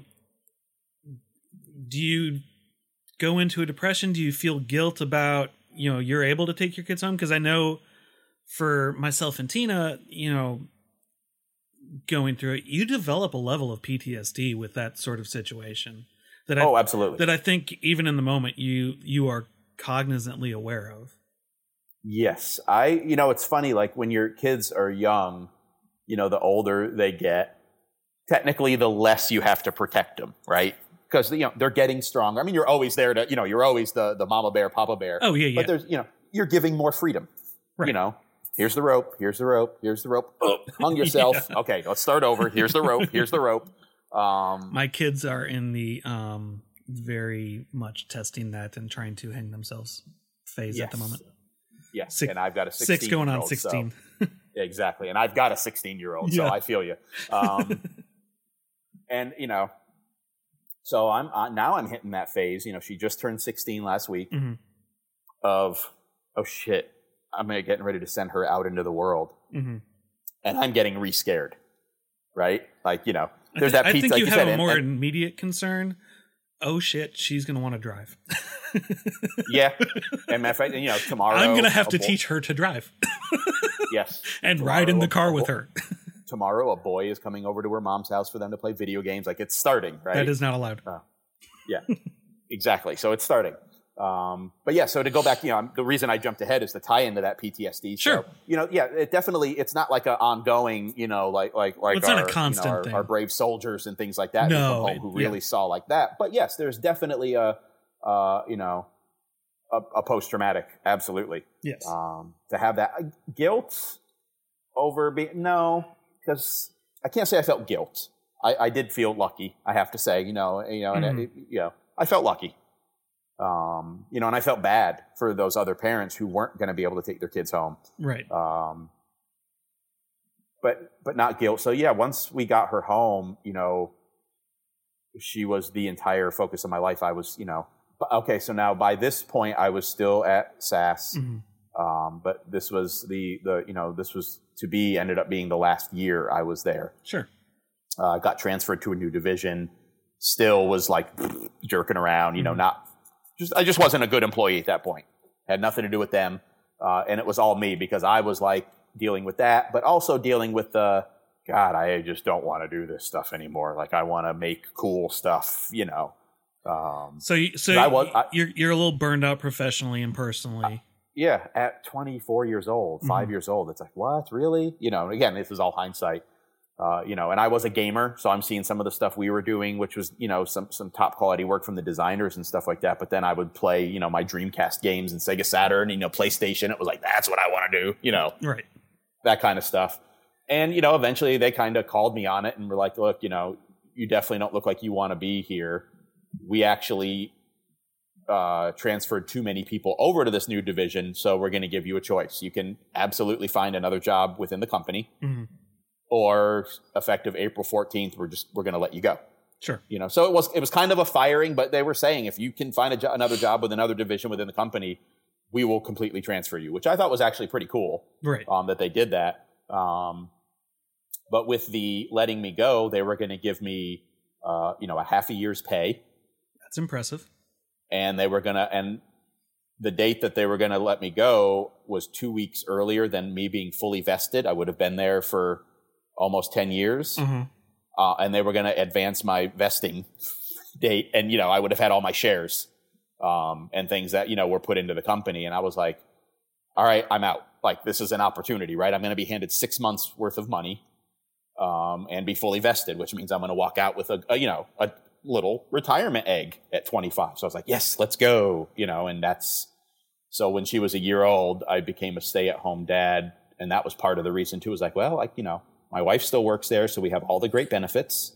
do you go into a depression? Do you feel guilt about, you know, you're able to take your kids home? Because I know for myself and Tina, you know, going through it, you develop a level of P T S D with that sort of situation. That I, oh, absolutely. That I think even in the moment you you are cognizantly aware of. Yes. I, you know, it's funny, like when your kids are young, you know, the older they get, technically the less you have to protect them, right? Because, you know, they're getting stronger. I mean, you're always there to, you know, you're always the, the mama bear, papa bear. Oh, yeah, yeah. But there's, you know, you're giving more freedom. Right. You know, here's the rope, here's the rope, here's the rope. Oh, hung yourself. Yeah. Okay, let's start over. Here's the rope, here's the rope. Um, My kids are in the um, very much testing that and trying to hang themselves phase yes. at the moment. Yes, six, and I've got a sixteen six going on sixteen. So, exactly, and I've got a sixteen-year-old, yeah. so I feel you. Um, and you know, so I'm uh, now I'm hitting that phase. You know, she just turned sixteen last week. Mm-hmm. Of oh shit, I'm getting ready to send her out into the world, mm-hmm. and I'm getting re-scared. Right, like you know, there's I th- that. Pizza, I think like you you have said, a more and, and, immediate concern. Oh shit, she's gonna want to drive. Yeah, and matter of fact, you know, tomorrow I'm gonna have to boy, teach her to drive. Yes, and tomorrow, ride in the car a, with her. Tomorrow, a boy is coming over to her mom's house for them to play video games. Like it's starting, right? That is not allowed. Uh, yeah, exactly. So it's starting. Um, but yeah, so to go back, you know, the reason I jumped ahead is to tie into that P T S D. Sure. So, you know, yeah, it definitely, it's not like an ongoing, you know, like, like, like well, it's our, not a constant you know, our, thing. our brave soldiers and things like that no, who, it, who really yeah. saw like that. But yes, there's definitely a, uh, you know, a, a post-traumatic, absolutely. Yes. Um, to have that uh, guilt over being, no, because I can't say I felt guilt. I, I did feel lucky, I have to say, you know, you know, mm-hmm. and it, you know, I felt lucky. Um, you know, and I felt bad for those other parents who weren't going to be able to take their kids home. Right. Um, but, but not guilt. So yeah, once we got her home, you know, she was the entire focus of my life. I was, you know, okay. So now by this point I was still at S A S. Mm-hmm. Um, but this was the, the, you know, this was to be, ended up being the last year I was there. Sure. Uh, got transferred to a new division, still was like jerking around, you know, mm-hmm. not just, I just wasn't a good employee at that point. Had nothing to do with them. Uh, and it was all me because I was like dealing with that, but also dealing with the, God, I just don't want to do this stuff anymore. Like I want to make cool stuff, you know? Um, so you, so I was, I, you're, you're a little burned out professionally and personally. Uh, yeah. At twenty-four years old, five mm-hmm. years old, it's like, what, really? You know, again, this is all hindsight. Uh, you know, and I was a gamer, so I'm seeing some of the stuff we were doing, which was, you know, some, some top quality work from the designers and stuff like that. But then I would play, you know, my Dreamcast games and Sega Saturn, you know, PlayStation. It was like, that's what I want to do, you know, right. That kind of stuff. And, you know, eventually they kind of called me on it and were like, look, you know, you definitely don't look like you want to be here. We actually uh, transferred too many people over to this new division, so we're going to give you a choice. You can absolutely find another job within the company. Mm-hmm. Or effective April fourteenth, we're just we're going to let you go. Sure. You know, so it was it was kind of a firing, but they were saying if you can find a jo- another job with another division within the company, we will completely transfer you, which I thought was actually pretty cool. Right. Um, that they did that. Um, but with the letting me go, they were going to give me, uh, you know, a half a year's pay. That's impressive. And they were going to, and the date that they were going to let me go was two weeks earlier than me being fully vested. I would have been there for almost ten years. Mm-hmm. Uh, and they were going to advance my vesting date. And, you know, I would have had all my shares, um, and things that, you know, were put into the company. And I was like, all right, I'm out. Like, this is an opportunity, right? I'm going to be handed six months worth of money, um, and be fully vested, which means I'm going to walk out with a, a, you know, a little retirement egg at twenty-five. So I was like, yes, let's go, you know, and that's, so when she was a year old, I became a stay at home dad. And that was part of the reason too, was like, well, like, you know, my wife still works there, so we have all the great benefits,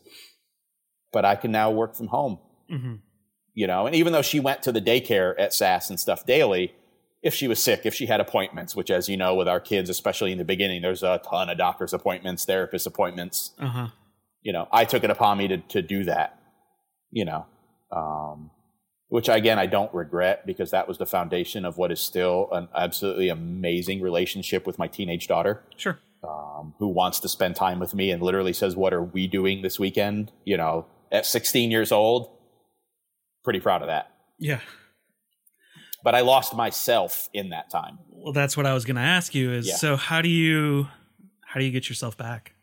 but I can now work from home, mm-hmm. you know? And even though she went to the daycare at S A S and stuff daily, if she was sick, if she had appointments, which, as you know, with our kids, especially in the beginning, there's a ton of doctor's appointments, therapist appointments, uh-huh. you know, I took it upon me to, to do that, you know, um, which again, I don't regret, because that was the foundation of what is still an absolutely amazing relationship with my teenage daughter. Sure. Um, who wants to spend time with me and literally says, what are we doing this weekend? You know, at sixteen years old, pretty proud of that. Yeah. But I lost myself in that time. Well, that's what I was going to ask you is, yeah. so how do you, how do you get yourself back?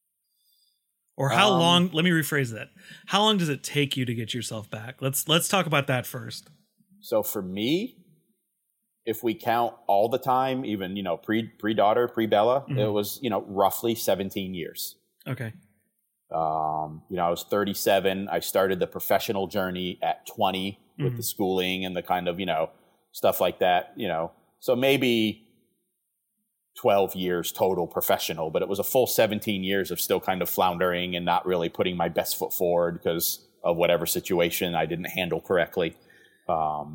Or how um, long, let me rephrase that. How long does it take you to get yourself back? Let's, let's talk about that first. So for me, if we count all the time, even, you know, pre, pre-daughter, pre-Bella, mm-hmm. it was, you know, roughly seventeen years. Okay. Um, you know, I was thirty-seven. I started the professional journey at twenty mm-hmm. with the schooling and the kind of, you know, stuff like that, you know. So maybe twelve years total professional, but it was a full seventeen years of still kind of floundering and not really putting my best foot forward because of whatever situation I didn't handle correctly. Um,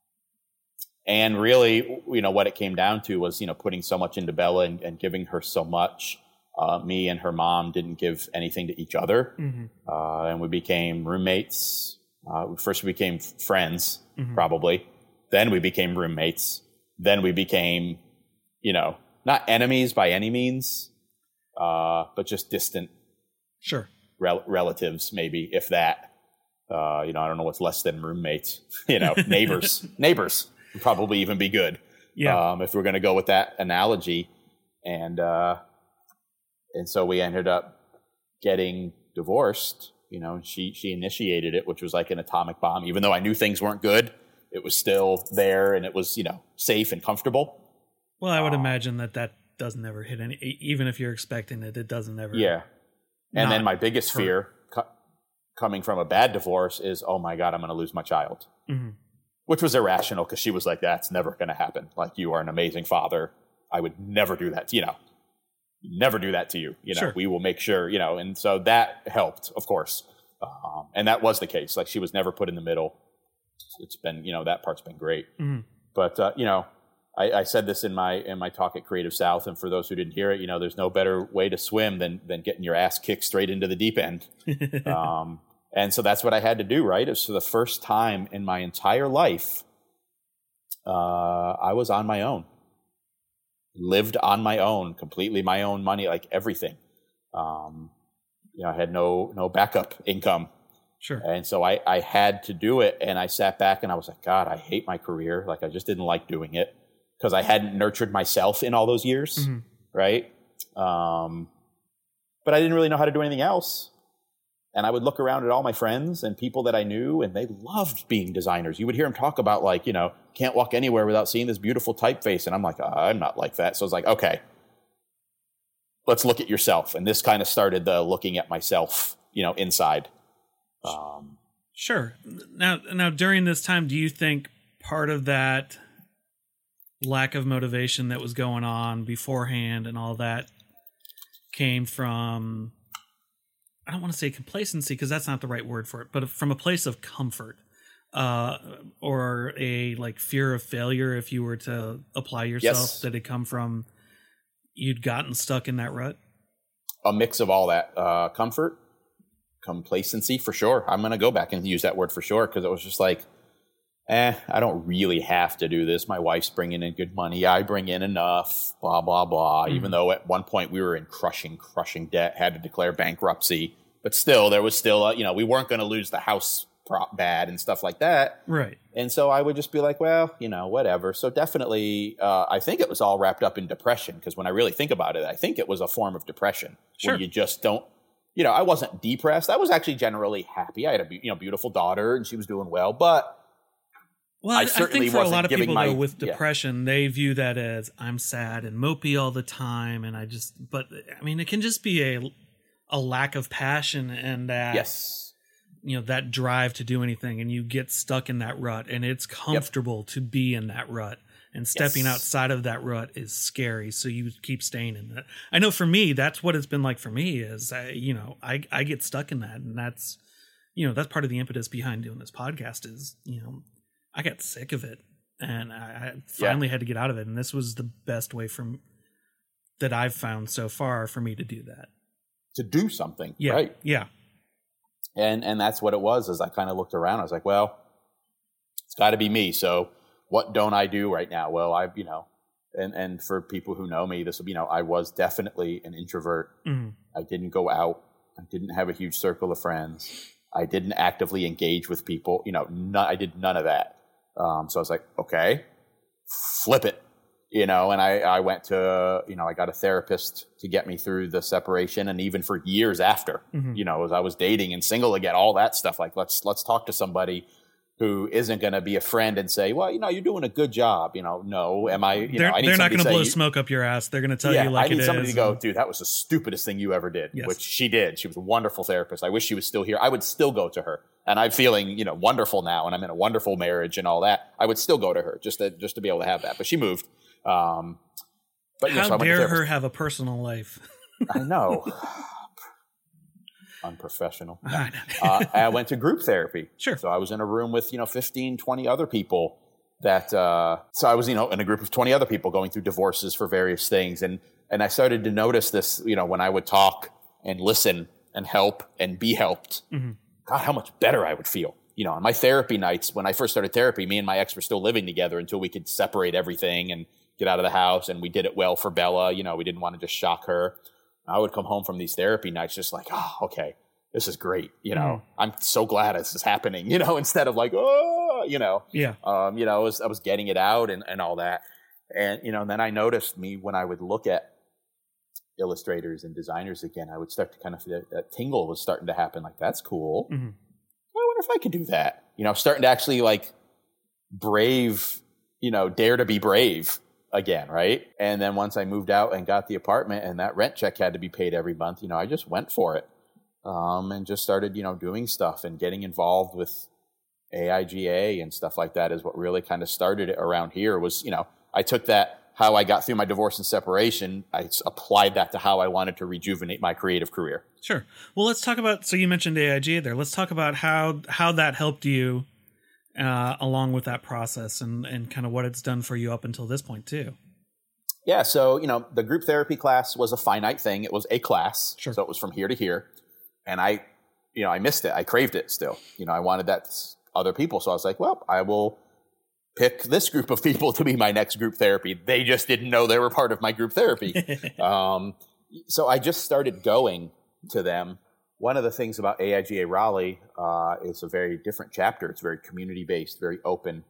And really, you know, what it came down to was, you know, putting so much into Bella and, and giving her so much. Uh, me and her mom didn't give anything to each other. Mm-hmm. Uh, and we became roommates. Uh, first we became friends, mm-hmm. probably. Then we became roommates. Then we became, you know, not enemies by any means, uh, but just distant sure. rel- relatives, maybe, if that. Uh, you know, I don't know what's less than roommates. You know, neighbors. neighbors. Probably even be good, yeah. Um, if we're going to go with that analogy, and uh, and so we ended up getting divorced. You know, she she initiated it, which was like an atomic bomb. Even though I knew things weren't good, it was still there, and it was, you know, safe and comfortable. Well, I would um, imagine that that doesn't ever hit any. Even if you're expecting it, it doesn't ever. Yeah, and then my biggest fear co- coming from a bad divorce is, oh my God, I'm going to lose my child. Mm-hmm. which was irrational because she was like, that's never going to happen. Like, you are an amazing father. I would never do that to, you know, never do that to you. You know, Sure. we will make sure, you know, and so that helped, of course. Um, and that was the case. Like, she was never put in the middle. It's been, you know, that part's been great. Mm-hmm. But, uh, you know, I, I said this in my in my talk at Creative South, and for those who didn't hear it, you know, there's no better way to swim than than getting your ass kicked straight into the deep end. um, and so that's what I had to do, right? It was for the first time in my entire life, uh, I was on my own. Lived on my own, completely my own money, like everything. Um, you know, I had no no backup income. Sure. And so I, I had to do it, and I sat back and I was like, God, I hate my career. Like, I just didn't like doing it because I hadn't nurtured myself in all those years, mm-hmm. right? Um, but I didn't really know how to do anything else. And I would look around at all my friends and people that I knew, and they loved being designers. You would hear them talk about, like, you know, can't walk anywhere without seeing this beautiful typeface. And I'm like, oh, I'm not like that. So I was like, okay, let's look at yourself. And this kind of started the looking at myself, you know, inside. Um, sure. Now, now during this time, do you think part of that lack of motivation that was going on beforehand and all that came from, I don't want to say complacency because that's not the right word for it, but from a place of comfort, uh, or a like fear of failure if you were to apply yourself, yes. that had come from you'd gotten stuck in that rut? A mix of all that, uh, comfort, complacency, for sure. I'm going to go back and use that word for sure because it was just like, eh, I don't really have to do this. My wife's bringing in good money. I bring in enough, blah, blah, blah. Mm-hmm. Even though at one point we were in crushing, crushing debt, had to declare bankruptcy. But still, there was still, a, you know, we weren't going to lose the house prop bad and stuff like that. Right. And so I would just be like, well, you know, whatever. So definitely, uh, I think it was all wrapped up in depression because when I really think about it, I think it was a form of depression. Sure. Where you just don't, you know, I wasn't depressed. I was actually generally happy. I had a, you know, beautiful daughter and she was doing well, but Well, I, I think for a lot of people, my, though, with depression, yeah. they view that as I'm sad and mopey all the time. And I just, but I mean, it can just be a, a lack of passion and that, yes. you know, that drive to do anything. And you get stuck in that rut and it's comfortable yep. to be in that rut. And stepping yes. outside of that rut is scary. So you keep staying in that. I know for me, that's what it's been like for me is, I, you know, I, I get stuck in that. And that's, you know, that's part of the impetus behind doing this podcast is, you know, I got sick of it and I finally yeah. had to get out of it. And this was the best way from that I've found so far for me to do that. To do something. Yeah. Right. Yeah. And, and that's what it was, as I kind of looked around. I was like, well, it's got to be me. So what don't I do right now? Well, I, you know, and, and for people who know me, this will, you know, I was definitely an introvert. Mm-hmm. I didn't go out. I didn't have a huge circle of friends. I didn't actively engage with people. You know, not, I did none of that. Um, so I was like, okay, flip it, you know, and I, I went to, you know, I got a therapist to get me through the separation. And even for years after, mm-hmm. you know, as I was dating and single again, all that stuff, like, let's, let's talk to somebody who isn't going to be a friend and say, well, you know, you're doing a good job. You know, no, am I, you they're, know, I need they're not going to blow you, smoke up your ass. They're going to tell yeah, you like I need it somebody is. to go, dude, that was the stupidest thing you ever did, yes. which she did. She was a wonderful therapist. I wish she was still here. I would still go to her. And I'm feeling, you know, wonderful now and I'm in a wonderful marriage and all that. I would still go to her just to, just to be able to have that. But she moved. Um, but, How you know, so dare her have a personal life? I know. Unprofessional. uh, I went to group therapy. Sure. So I was in a room with, you know, fifteen, twenty other people that, uh, so I was, you know, in a group of twenty other people going through divorces for various things. And, and I started to notice this, you know, when I would talk and listen and help and be helped, mm-hmm. God, how much better I would feel. You know, on my therapy nights, when I first started therapy, me and my ex were still living together until we could separate everything and get out of the house. And we did it well for Bella. You know, we didn't want to just shock her. I would come home from these therapy nights just like, oh, okay, this is great. You know, mm. I'm so glad this is happening, you know, instead of like, oh, you know, yeah, um, you know, I was, I was getting it out and, and all that. And, you know, and then I noticed me when I would look at illustrators and designers again, I would start to kind of feel that, that tingle was starting to happen. Like, that's cool. Mm-hmm. I wonder if I could do that. You know, starting to actually like brave, you know, dare to be brave again, right? And then once I moved out and got the apartment and that rent check had to be paid every month, you know, I just went for it um, and just started, you know, doing stuff and getting involved with A I G A and stuff like that is what really kind of started it around here. Was, you know, I took that, how I got through my divorce and separation, I applied that to how I wanted to rejuvenate my creative career. Sure. Well, let's talk about, so you mentioned A I G A there. Let's talk about how, how that helped you uh, along with that process and, and kind of what it's done for you up until this point too. Yeah. So, you know, the group therapy class was a finite thing. It was a class. Sure. So it was from here to here. And I, you know, I missed it. I craved it still. You know, I wanted that other people. So I was like, well, I will pick this group of people to be my next group therapy. They just didn't know they were part of my group therapy. um, so I just started going to them. One of the things about A I G A Raleigh uh, is a very different chapter. It's very community-based, very open.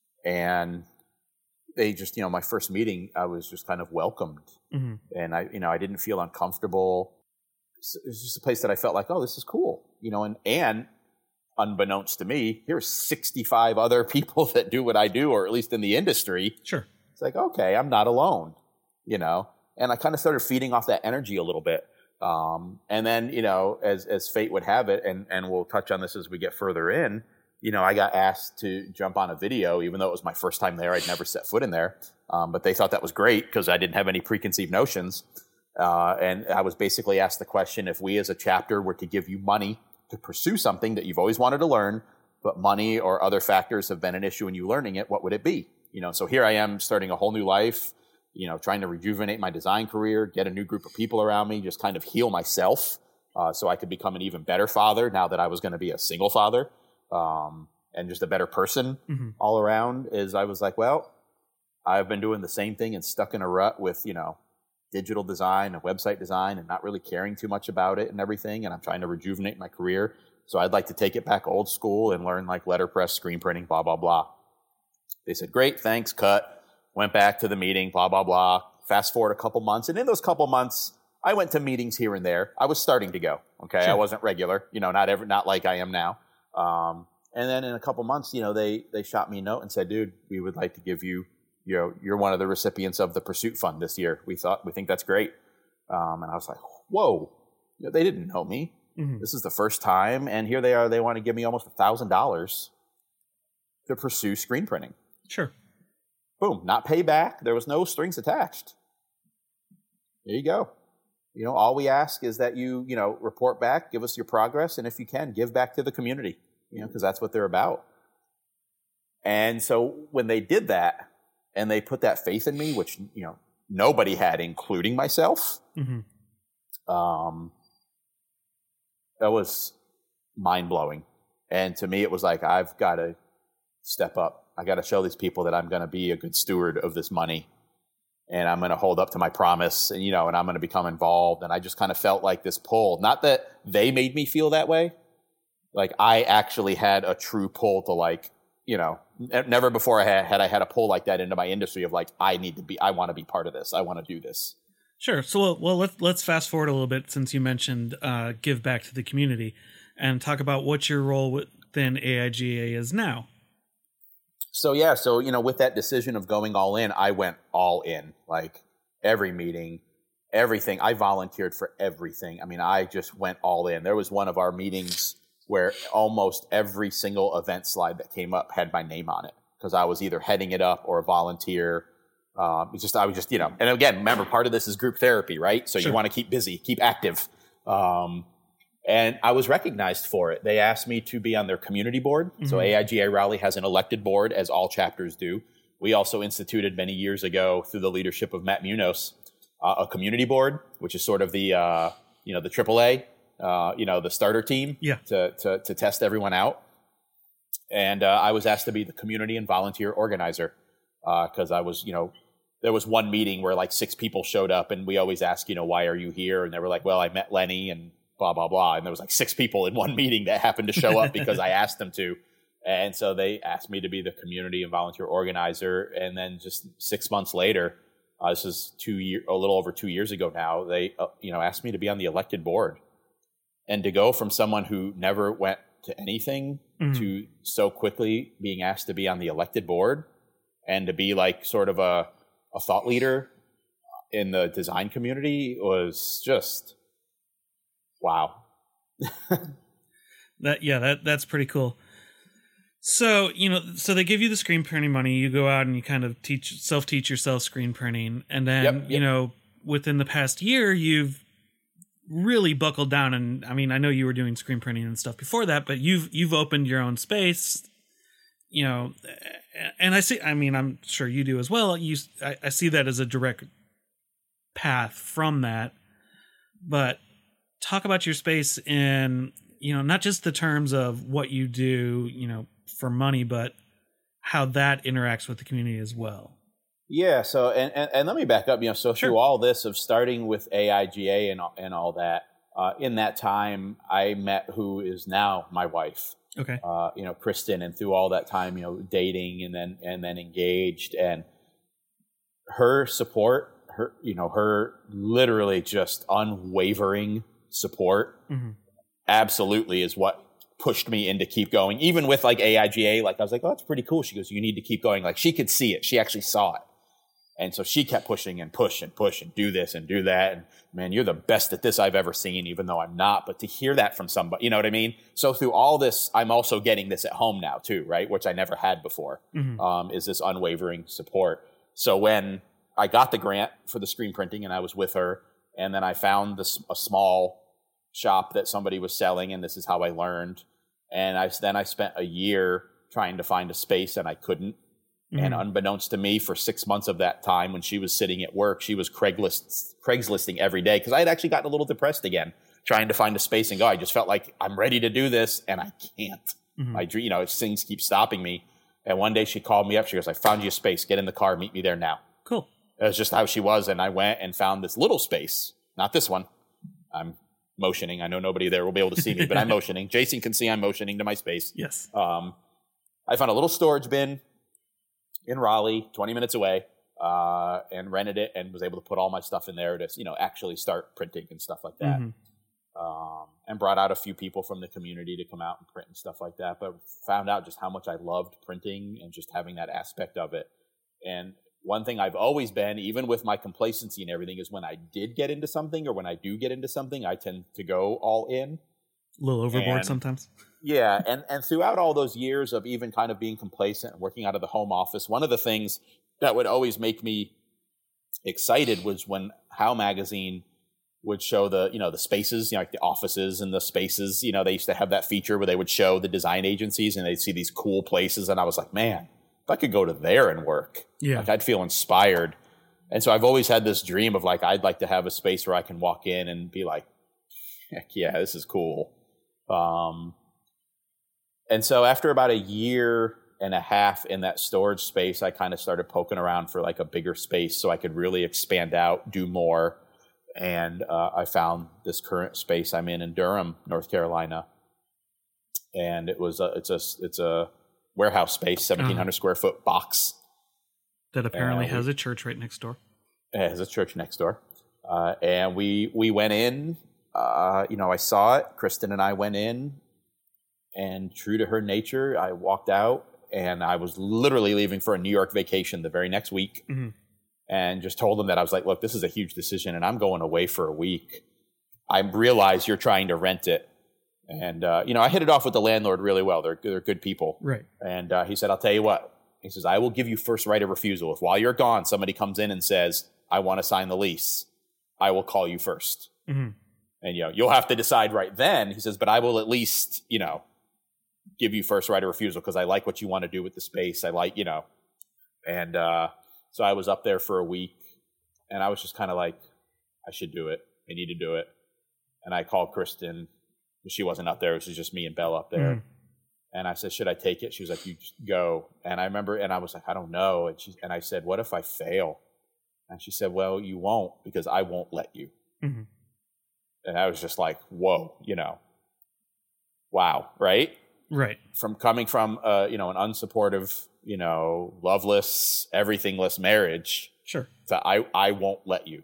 And they just, you know, my first meeting, I was just kind of welcomed. Mm-hmm. And I, you know, I didn't feel uncomfortable. It was just a place that I felt like, oh, this is cool. You know, and, and unbeknownst to me, here's sixty-five other people that do what I do, or at least in the industry. Sure. It's like, okay, I'm not alone, you know? And I kind of started feeding off that energy a little bit. Um, and then, you know, as, as fate would have it, and, and we'll touch on this as we get further in, you know, I got asked to jump on a video, even though it was my first time there. I'd never set foot in there. Um, but they thought that was great because I didn't have any preconceived notions. Uh, and I was basically asked the question, if we as a chapter were to give you money to pursue something that you've always wanted to learn, but money or other factors have been an issue in you learning it, what would it be? You know, so here I am starting a whole new life, you know, trying to rejuvenate my design career, get a new group of people around me, just kind of heal myself uh, so I could become an even better father now that I was going to be a single father um, and just a better person mm-hmm. all around. Is I was like, well, I've been doing the same thing and stuck in a rut with, you know, digital design and website design and not really caring too much about it and everything. And I'm trying to rejuvenate my career. So I'd like to take it back old school and learn like letterpress, screen printing, blah, blah, blah. They said, great, thanks, cut. Went back to the meeting, blah, blah, blah. Fast forward a couple months. And in those couple months, I went to meetings here and there. I was starting to go. Okay. Sure. I wasn't regular, you know, not ever, not like I am now. Um, and then in a couple months, you know, they, they shot me a note and said, dude, we would like to give you, you know, you're one of the recipients of the Pursuit Fund this year. We thought, we think that's great. Um, and I was like, whoa, you know, they didn't know me. Mm-hmm. This is the first time. And here they are. They want to give me almost a thousand dollars to pursue screen printing. Sure. Boom. Not pay back. There was no strings attached. There you go. You know, all we ask is that you, you know, report back, give us your progress. And if you can, give back to the community, you know, because that's what they're about. And so when they did that, and they put that faith in me, which, you know, nobody had, including myself. Mm-hmm. Um, that was mind-blowing. And to me, it was like, I've got to step up. I got to show these people that I'm going to be a good steward of this money. And I'm going to hold up to my promise, and, you know, and I'm going to become involved. And I just kind of felt like this pull. Not that they made me feel that way. Like, I actually had a true pull to, like, you know, never before I had, had I had a pull like that into my industry of like, I need to be, I want to be part of this. I want to do this. Sure. So, well, well let's, let's fast forward a little bit since you mentioned uh, give back to the community and talk about what your role within A I G A is now. So, yeah. So, you know, with that decision of going all in, I went all in, like every meeting, everything. I volunteered for everything. I mean, I just went all in. There was one of our meetings where almost every single event slide that came up had my name on it because I was either heading it up or a volunteer. Uh, it's just I was just, you know, and again, remember, part of this is group therapy, right? So sure. You want to keep busy, keep active. Um, and I was recognized for it. They asked me to be on their community board. Mm-hmm. So A I G A Raleigh has an elected board, as all chapters do. We also instituted many years ago through the leadership of Matt Munoz, uh, a community board, which is sort of the, uh, you know, the triple A. Uh, you know, the starter team yeah. to, to, to test everyone out. And uh, I was asked to be the community and volunteer organizer because uh, I was, you know, there was one meeting where like six people showed up and we always ask, you know, why are you here? And they were like, well, I met Lenny and blah, blah, blah. And there was like six people in one meeting that happened to show up because I asked them to. And so they asked me to be the community and volunteer organizer. And then just six months later, uh, this is two year, a little over two years ago now, they, uh, you know, asked me to be on the elected board. And to go from someone who never went to anything mm-hmm. to so quickly being asked to be on the elected board and to be like sort of a, a thought leader in the design community was just, wow. that, yeah, that, that's pretty cool. So, you know, so they give you the screen printing money, you go out and you kind of teach self-teach yourself screen printing. And then, yep, yep. you know, within the past year, you've really buckled down. And I mean, I know you were doing screen printing and stuff before that, but you've, you've opened your own space, you know, and I see, I mean, I'm sure you do as well. You, I, I see that as a direct path from that, but talk about your space in, you know, not just the terms of what you do, you know, for money, but how that interacts with the community as well. Yeah. So, and, and, and let me back up, you know, so Sure. through all this of starting with A I G A and, and all that, uh, in that time, I met who is now my wife, Okay. uh, you know, Kristen, and through all that time, you know, dating and then, and then engaged, and her support, her, you know, her literally just unwavering support mm-hmm. absolutely is what pushed me into keep going. Even with like A I G A, like I was like, oh, that's pretty cool. She goes, you need to keep going. Like she could see it. She actually saw it. And so she kept pushing and push and push and do this and do that. And man, you're the best at this I've ever seen, even though I'm not. But to hear that from somebody, you know what I mean? So through all this, I'm also getting this at home now too, right? Which I never had before, mm-hmm. um, is this unwavering support. So when I got the grant for the screen printing and I was with her, and then I found this, a small shop that somebody was selling, and this is how I learned. And I, then I spent a year trying to find a space, and I couldn't. Mm-hmm. And unbeknownst to me, for six months of that time, when she was sitting at work, she was Craigslist, Craigslisting every day, because I had actually gotten a little depressed again, trying to find a space and go. I just felt like I'm ready to do this, and I can't. Mm-hmm. I, you know, things keep stopping me. And one day she called me up. She goes, I found you a space. Get in the car. Meet me there now. Cool. It was just how she was. And I went and found this little space, not this one. I'm motioning. I know nobody there will be able to see me, but I'm motioning. Jason can see I'm motioning to my space. Yes. Um, I found a little storage bin in Raleigh, twenty minutes away, uh, and rented it, and was able to put all my stuff in there to, you know, actually start printing and stuff like that. Mm-hmm. Um, and brought out a few people from the community to come out and print and stuff like that. But found out just how much I loved printing and just having that aspect of it. And one thing I've always been, even with my complacency and everything, is when I did get into something, or when I do get into something, I tend to go all in. A little overboard and, sometimes. Yeah. And, and throughout all those years of even kind of being complacent and working out of the home office, one of the things that would always make me excited was when How Magazine would show the, you know, the spaces, you know, like the offices and the spaces. You know, they used to have that feature where they would show the design agencies and they'd see these cool places. And I was like, man, if I could go to there and work, yeah, like I'd feel inspired. And so I've always had this dream of like, I'd like to have a space where I can walk in and be like, heck yeah, this is cool. Um, and so after about a year and a half in that storage space, I kind of started poking around for like a bigger space so I could really expand out, do more. And uh, I found this current space I'm in in Durham, North Carolina. And it was a, it's a, it's a warehouse space, seventeen hundred uh-huh. square foot box. That apparently we, has a church right next door. It has a church next door. Uh, and we, we went in, uh, you know, I saw it. Kristen and I went in, and true to her nature, I walked out, and I was literally leaving for a New York vacation the very next week. Mm-hmm. And just told them that I was like, look, this is a huge decision, and I'm going away for a week. I realize you're trying to rent it. And, uh, you know, I hit it off with the landlord really well. They're, they're good people. Right. And uh, he said, I'll tell you what. He says, I will give you first right of refusal. If while you're gone, somebody comes in and says, I want to sign the lease, I will call you first. Mm-hmm. And, you know, you'll have to decide right then. He says, but I will at least, you know, give you first right of refusal because I like what you want to do with the space. I like, you know, and, uh, so I was up there for a week, and I was just kind of like, I should do it. I need to do it. And I called Kristen. She wasn't up there. It was just me and Belle up there. Mm. And I said, should I take it? She was like, you just go. And I remember, and I was like, I don't know. And she, and I said, what if I fail? And she said, well, you won't, because I won't let you. Mm-hmm. And I was just like, whoa, you know, wow. Right. Right. From coming from, uh, you know, an unsupportive, you know, loveless, everythingless marriage. Sure. That I, I won't let you.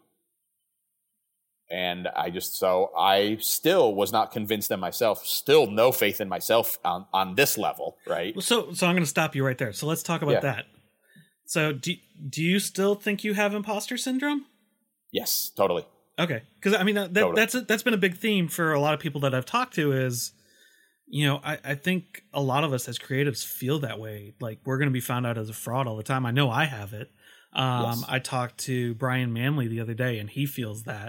And I just, so I still was not convinced in myself, still no faith in myself on, on this level. Right. Well, so, so I'm going to stop you right there. So let's talk about yeah. that. So do, do you still think you have imposter syndrome? Yes, totally. Okay. Cause I mean, that, that, totally. that's, a, that's been a big theme for a lot of people that I've talked to is, you know, I, I think a lot of us as creatives feel that way. Like, we're going to be found out as a fraud all the time. I know I have it. Um, yes. I talked to Brian Manley the other day, and he feels that.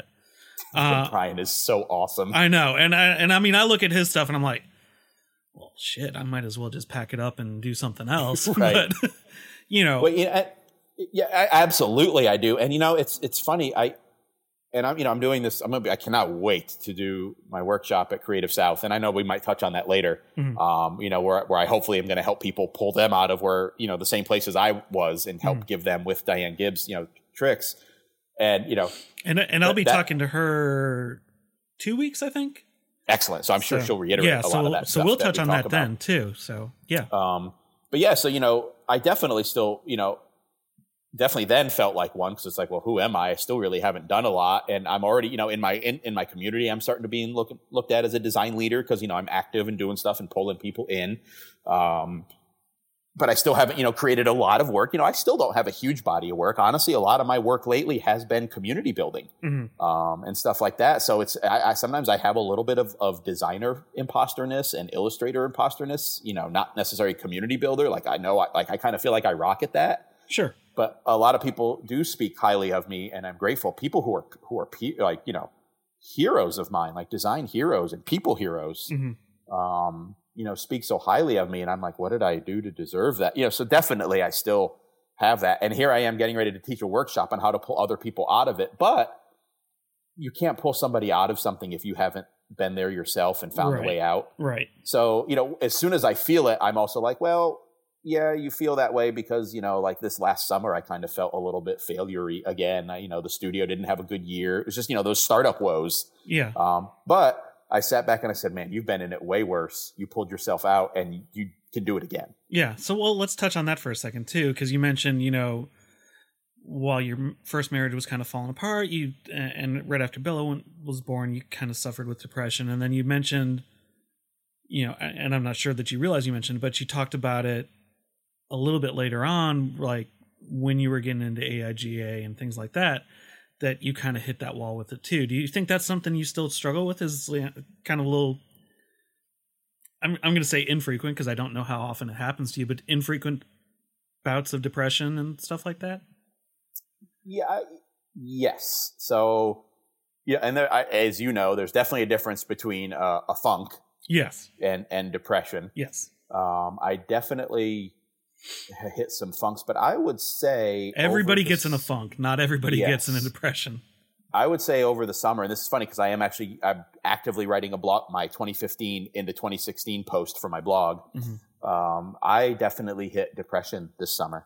Uh, Brian is so awesome. I know. And I, and I mean, I look at his stuff and I'm like, well, shit, I might as well just pack it up and do something else. Right. But, you know. Well, yeah, I, yeah I, absolutely I do. And, you know, it's it's funny. I And I'm, you know, I'm doing this. I'm gonna be, I cannot wait to do my workshop at Creative South. And I know we might touch on that later. Mm-hmm. Um, you know, where, where I hopefully am going to help people pull them out of where, you know, the same places I was and help mm-hmm. give them with Diane Gibbs, you know, tricks. And, you know, and, and I'll be that, talking to her two weeks, I think. Excellent. So I'm sure so, she'll reiterate yeah, a so, lot of that. So we'll touch we on that about. then too. So yeah. Um, but yeah, so, you know, I definitely still, you know, definitely then felt like one, because it's like, well, who am I? I still really haven't done a lot. And I'm already, you know, in my, in, in my community, I'm starting to be look, looked at as a design leader because, you know, I'm active and doing stuff and pulling people in. Um, but I still haven't, you know, created a lot of work. You know, I still don't have a huge body of work. Honestly, a lot of my work lately has been community building, mm-hmm. um, and stuff like that. So it's, I, I sometimes I have a little bit of, of designer imposterness and illustrator imposterness, you know, not necessarily community builder. Like I know, I, like I kind of feel like I rock at that. Sure. But a lot of people do speak highly of me, and I'm grateful. People who are, who are pe- like, you know, heroes of mine, like design heroes and people heroes, mm-hmm. um, you know, speak so highly of me. And I'm like, what did I do to deserve that? You know, so definitely I still have that. And here I am getting ready to teach a workshop on how to pull other people out of it. But you can't pull somebody out of something if you haven't been there yourself and found right. the way out. Right. So, you know, as soon as I feel it, I'm also like, well, yeah, you feel that way because, you know, like this last summer, I kind of felt a little bit failure-y again. I, you know, the studio didn't have a good year. It was just, you know, those startup woes. Yeah. Um, but I sat back and I said, man, you've been in it way worse. You pulled yourself out and you can do it again. Yeah. So, well, let's touch on that for a second, too, because you mentioned, you know, while your first marriage was kind of falling apart, you and right after Bella was born, you kind of suffered with depression. And then you mentioned, you know, and I'm not sure that you realize you mentioned, but you talked about it a little bit later on, like when you were getting into A I G A and things like that, that you kind of hit that wall with it too. Do you think that's something you still struggle with? Is kind of a little, I'm I'm going to say infrequent because I don't know how often it happens to you, but infrequent bouts of depression and stuff like that? Yeah. Yes. So, yeah. And there, I, as you know, there's definitely a difference between uh, a funk. Yes. And, and depression. Yes. Um, I definitely hit some funks, but I would say everybody the, gets in a funk. Not everybody yes. gets in a depression. I would say over the summer, and this is funny because I am actually I'm actively writing a blog, my twenty fifteen into twenty sixteen post for my blog. Mm-hmm. Um, I definitely hit depression this summer.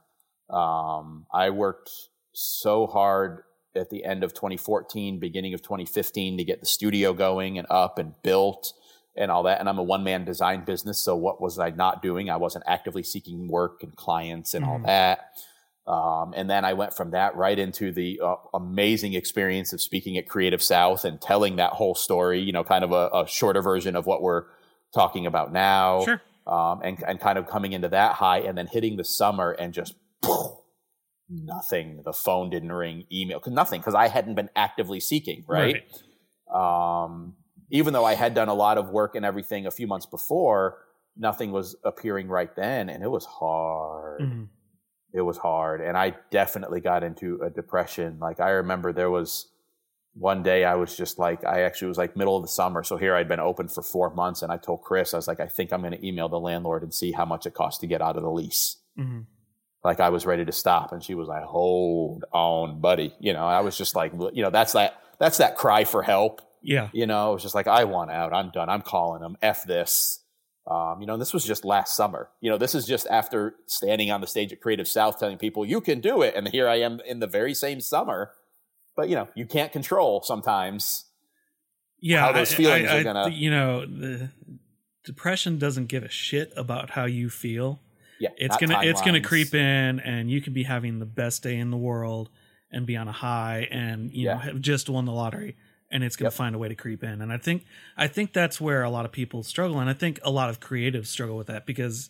Um, I worked so hard at the end of twenty fourteen, beginning of twenty fifteen to get the studio going and up and built and all that. And I'm a one-man design business. So what was I not doing? I wasn't actively seeking work and clients and mm. all that. Um, and then I went from that right into the uh, amazing experience of speaking at Creative South and telling that whole story, you know, kind of a, a shorter version of what we're talking about now. Sure. Um, and, and kind of coming into that high and then hitting the summer and just poof, nothing. The phone didn't ring, email, nothing, because I hadn't been actively seeking, right? right. Um, Even though I had done a lot of work and everything a few months before, nothing was appearing right then. And it was hard. Mm-hmm. It was hard. And I definitely got into a depression. Like I remember there was one day I was just like, I actually was like middle of the summer. So here I'd been open for four months. And I told Chris, I was like, I think I'm going to email the landlord and see how much it costs to get out of the lease. Mm-hmm. Like I was ready to stop. And she was like, hold on, buddy. You know, I was just like, you know, that's that, that's that cry for help. Yeah. You know, it was just like, I want out. I'm done. I'm calling them. F this. Um, you know, and this was just last summer. You know, this is just after standing on the stage at Creative South telling people, you can do it. And here I am in the very same summer. But, you know, you can't control sometimes yeah, how those feelings I, I, are going to. You know, the depression doesn't give a shit about how you feel. Yeah. It's going to it's going to creep in and you can be having the best day in the world and be on a high and, you yeah. know, have just won the lottery. And it's going to yep. find a way to creep in. And I think I think that's where a lot of people struggle. And I think a lot of creatives struggle with that because,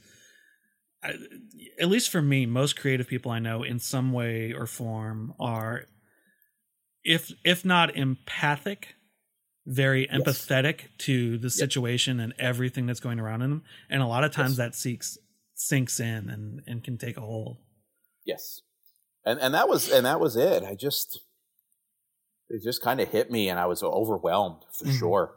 I, at least for me, most creative people I know in some way or form are, if if not empathic, very Yes. empathetic to the situation yep. and everything that's going around in them. And a lot of times yes. that seeks, sinks in and, and can take a hold. Yes. And and that was and that was it. I just it just kind of hit me and I was overwhelmed for mm-hmm. sure.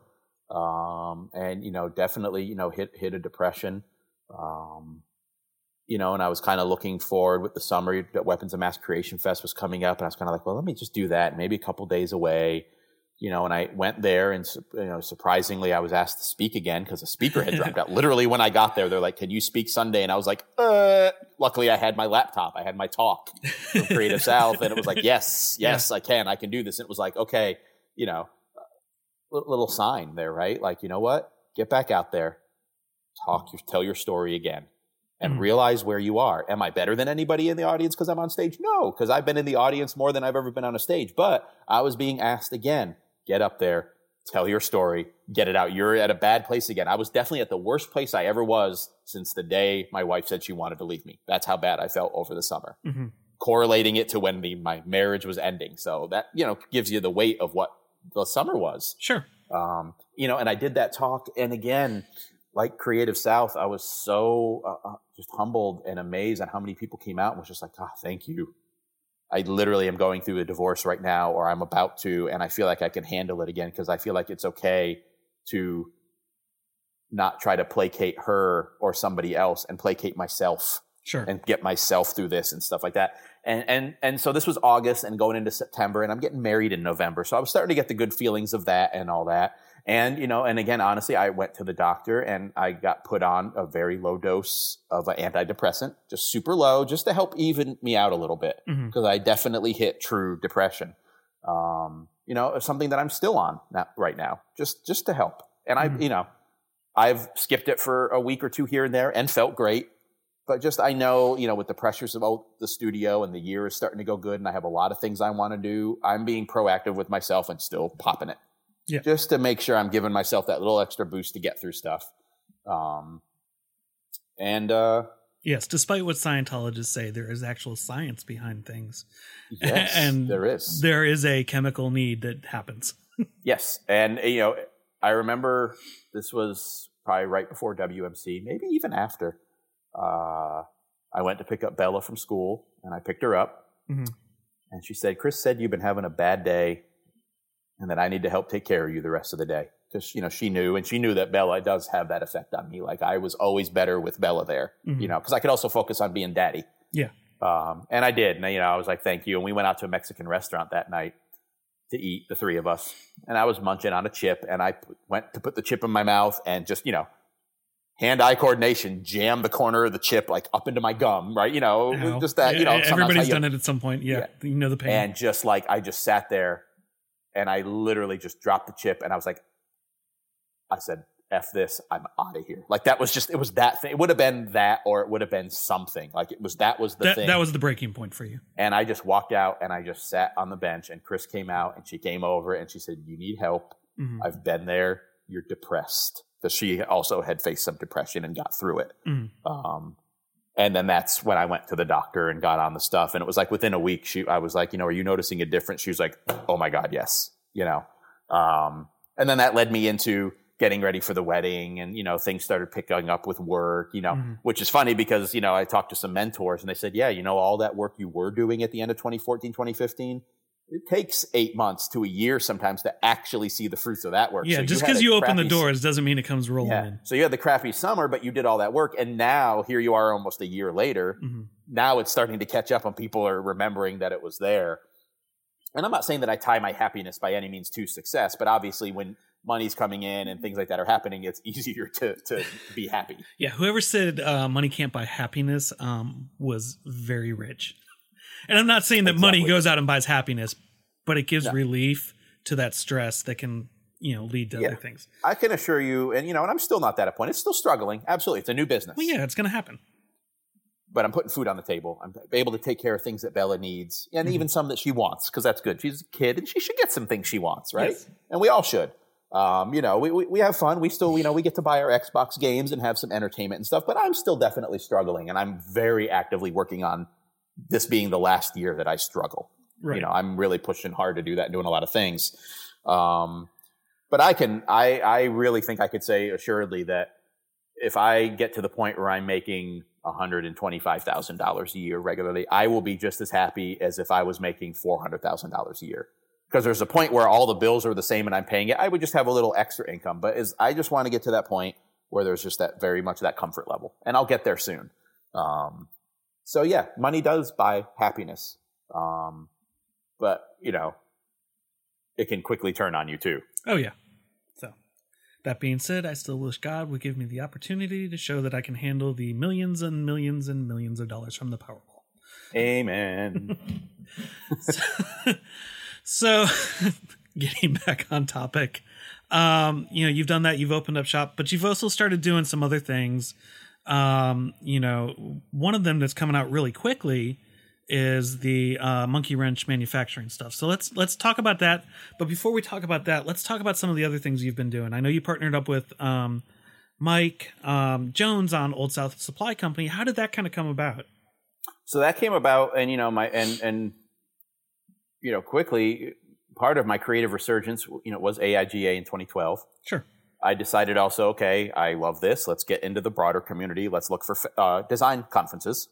Um, and, you know, definitely, you know, hit hit a depression. Um, you know, and I was kind of looking forward with the summer that Weapons of Mass Creation Fest was coming up. And I was kind of like, well, let me just do that. Maybe a couple days away. You know, and I went there and, you know, surprisingly, I was asked to speak again because a speaker had dropped out. Literally, when I got there, they're like, can you speak Sunday? And I was like, uh, luckily I had my laptop. I had my talk from Creative South. And it was like, yes, yes, yeah. I can. I can do this. And it was like, okay, you know, little sign there, right? Like, you know what? Get back out there, talk, your, tell your story again. And mm-hmm. realize where you are. Am I better than anybody in the audience because I'm on stage? No, because I've been in the audience more than I've ever been on a stage. But I was being asked again, get up there, tell your story, get it out. You're at a bad place again. I was definitely at the worst place I ever was since the day my wife said she wanted to leave me. That's how bad I felt over the summer. Mm-hmm. Correlating it to when the, my marriage was ending. So that, you know, gives you the weight of what the summer was. Sure. Um, you know, and I did that talk. And again, like Creative South, I was so uh, just humbled and amazed at how many people came out and was just like, oh, thank you. I literally am going through a divorce right now, or I'm about to, and I feel like I can handle it again because I feel like it's okay to not try to placate her or somebody else and placate myself. Sure. And get myself through this and stuff like that. And and and so this was August and going into September, and I'm getting married in November. So I was starting to get the good feelings of that and all that. And, you know, and again, honestly, I went to the doctor and I got put on a very low dose of an antidepressant, just super low, just to help even me out a little bit, because mm-hmm. I definitely hit true depression. Um, you know, something that I'm still on now, right now, just, just to help. And mm-hmm. I, you know, I've skipped it for a week or two here and there and felt great. But just, I know, you know, with the pressures of oh, the studio and the year is starting to go good and I have a lot of things I want to do, I'm being proactive with myself and still popping it. Yeah. Just to make sure I'm giving myself that little extra boost to get through stuff. Um, and, uh, yes, despite what Scientologists say, there is actual science behind things. Yes, and there is. There is a chemical need that happens. Yes. And, you know, I remember this was probably right before W M C, maybe even after. Uh, I went to pick up Bella from school and I picked her up. Mm-hmm. And she said, Chris said you've been having a bad day and that I need to help take care of you the rest of the day. Because, you know, she knew, and she knew that Bella does have that effect on me. Like, I was always better with Bella there, mm-hmm. you know, because I could also focus on being daddy. Yeah. Um, and I did. And, you know, I was like, thank you. And we went out to a Mexican restaurant that night to eat, the three of us. And I was munching on a chip, and I p- went to put the chip in my mouth and just, you know, hand-eye coordination, jam the corner of the chip like up into my gum, right? You know, Ow. just that, you know. Everybody's done it at some point. Yeah, yeah. You know the pain. And just like, I just sat there. And I literally just dropped the chip and I was like, I said, F this, I'm out of here. Like that was just, it was that thing. It would have been that, or it would have been something. Like it was, that was the that, thing. That was the breaking point for you. And I just walked out and I just sat on the bench and Chris came out and she came over and she said, you need help. Mm-hmm. I've been there. You're depressed. Because she also had faced some depression and got through it. Mm-hmm. Um, And then that's when I went to the doctor and got on the stuff. And it was like within a week, she, I was like, you know, are you noticing a difference? She was like, oh my God, yes. You know, um, and then that led me into getting ready for the wedding and, you know, things started picking up with work, you know, mm-hmm. which is funny because, you know, I talked to some mentors and they said, yeah, you know, all that work you were doing at the end of twenty fourteen, twenty fifteen, it takes eight months to a year sometimes to actually see the fruits of that work. Yeah, so just because you, you open the doors doesn't mean it comes rolling yeah. in. So you had the crappy summer, but you did all that work. And now here you are almost a year later. Mm-hmm. Now it's starting to catch up and people are remembering that it was there. And I'm not saying that I tie my happiness by any means to success, but obviously when money's coming in and things like that are happening, it's easier to, to be happy. Yeah, whoever said uh, money can't buy happiness um, was very rich. And I'm not saying that exactly. money goes out and buys happiness, but it gives no. relief to that stress that can, you know, lead to yeah. other things. I can assure you, and you know, and I'm still not that at a point. It's still struggling. Absolutely. It's a new business. Well, yeah, it's going to happen. But I'm putting food on the table. I'm able to take care of things that Bella needs and mm-hmm. even some that she wants because that's good. She's a kid and she should get some things she wants, right? Yes. And we all should. Um, you know, we, we we have fun. We still, you know, we get to buy our Xbox games and have some entertainment and stuff, but I'm still definitely struggling and I'm very actively working on this being the last year that I struggle. Right. You know, I'm really pushing hard to do that and doing a lot of things. Um, but I can, I, I really think I could say assuredly that if I get to the point where I'm making one hundred twenty-five thousand dollars a year regularly, I will be just as happy as if I was making four hundred thousand dollars a year. Because there's a point where all the bills are the same and I'm paying it. I would just have a little extra income. But as I just want to get to that point where there's just that very much that comfort level. And I'll get there soon. Um, so yeah, money does buy happiness. Um, but, you know, it can quickly turn on you too. Oh, yeah. So that being said, I still wish God would give me the opportunity to show that I can handle the millions and millions and millions of dollars from the Powerball. Amen. so, so getting back on topic, um, you know, you've done that. You've opened up shop, but you've also started doing some other things. Um, you know, one of them that's coming out really quickly is the uh, Monkey Wrench manufacturing stuff. So let's let's talk about that. But before we talk about that, let's talk about some of the other things you've been doing. I know you partnered up with um, Mike um, Jones on Old South Supply Company. How did that kind of come about? So that came about, and you know, my and and you know, quickly, part of my creative resurgence, you know, was A I G A in twenty twelve. Sure. I decided also, okay, I love this. Let's get into the broader community. Let's look for uh, design conferences.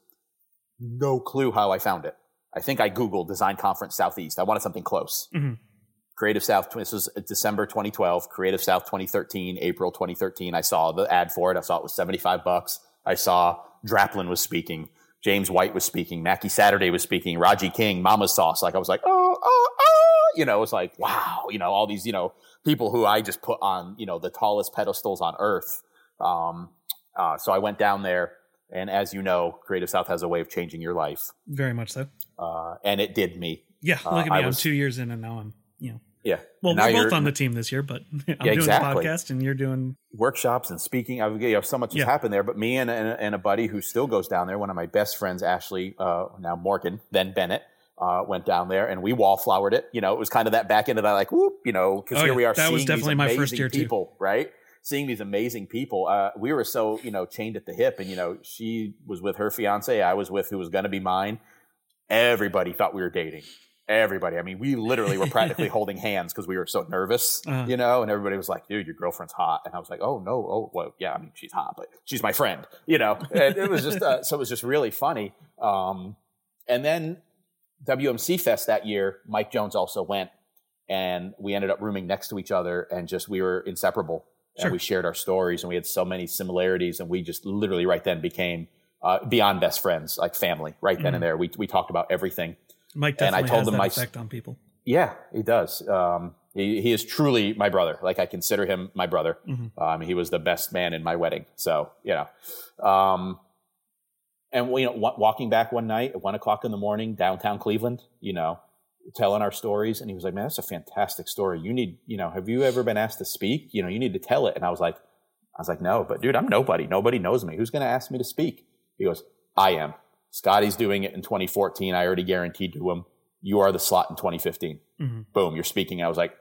No clue how I found it. I think I Googled Design Conference Southeast. I wanted something close. Mm-hmm. Creative South, this was December twenty twelve, Creative South twenty thirteen, April twenty thirteen. I saw the ad for it. I saw it was seventy-five bucks. I saw Draplin was speaking. James White was speaking. Mackie Saturday was speaking. Raji King, Mama's Sauce. Like I was like, oh, oh, oh. You know, it was like, wow. You know, all these, you know, people who I just put on, you know, the tallest pedestals on earth. Um, uh, so I went down there. And as you know, Creative South has a way of changing your life. Very much so. Uh, and it did me. Yeah, look at me. Uh, I'm was, two years in and now I'm, you know. Yeah. Well, we're both on the team this year, but I'm yeah, doing exactly. the podcast and you're doing... workshops and speaking. I've, you know, so much has yeah. happened there. But me and, and, and a buddy who still goes down there, one of my best friends, Ashley, uh, now Morgan, then Bennett, uh, went down there and we wallflowered it. You know, it was kind of that back end of that, like, whoop, you know, because oh, here we are that seeing was definitely these my amazing first year people, too. right? Seeing these amazing people. Uh, we were so, you know, chained at the hip. And, you know, she was with her fiance. I was with who was going to be mine. Everybody thought we were dating. Everybody. I mean, we literally were practically holding hands because we were so nervous, uh-huh. you know, and everybody was like, dude, your girlfriend's hot. And I was like, oh, no. Oh, well, yeah, I mean, she's hot, but she's my friend, you know. And it was just, uh, so it was just really funny. Um, and then W M C Fest that year, Mike Jones also went. And we ended up rooming next to each other and just, we were inseparable. Sure. And we shared our stories and we had so many similarities. And we just literally right then became uh, beyond best friends, like family right then mm-hmm. and there. We we talked about everything. Mike definitely and I told has them that my, effect on people. Yeah, he does. Um, he, he is truly my brother. Like I consider him my brother. Mm-hmm. Um, he was the best man in my wedding. So, you know, um, and you know, w- walking back one night at one o'clock in the morning, downtown Cleveland, you know, telling our stories. And he was like, man, that's a fantastic story. You need, you know, have you ever been asked to speak? You know, you need to tell it. And I was like, I was like, no, but dude, I'm nobody. Nobody knows me. Who's going to ask me to speak? He goes, I am. Scotty's doing it in twenty fourteen. I already guaranteed to him. You are the slot in twenty fifteen. Mm-hmm. Boom, you're speaking. I was like,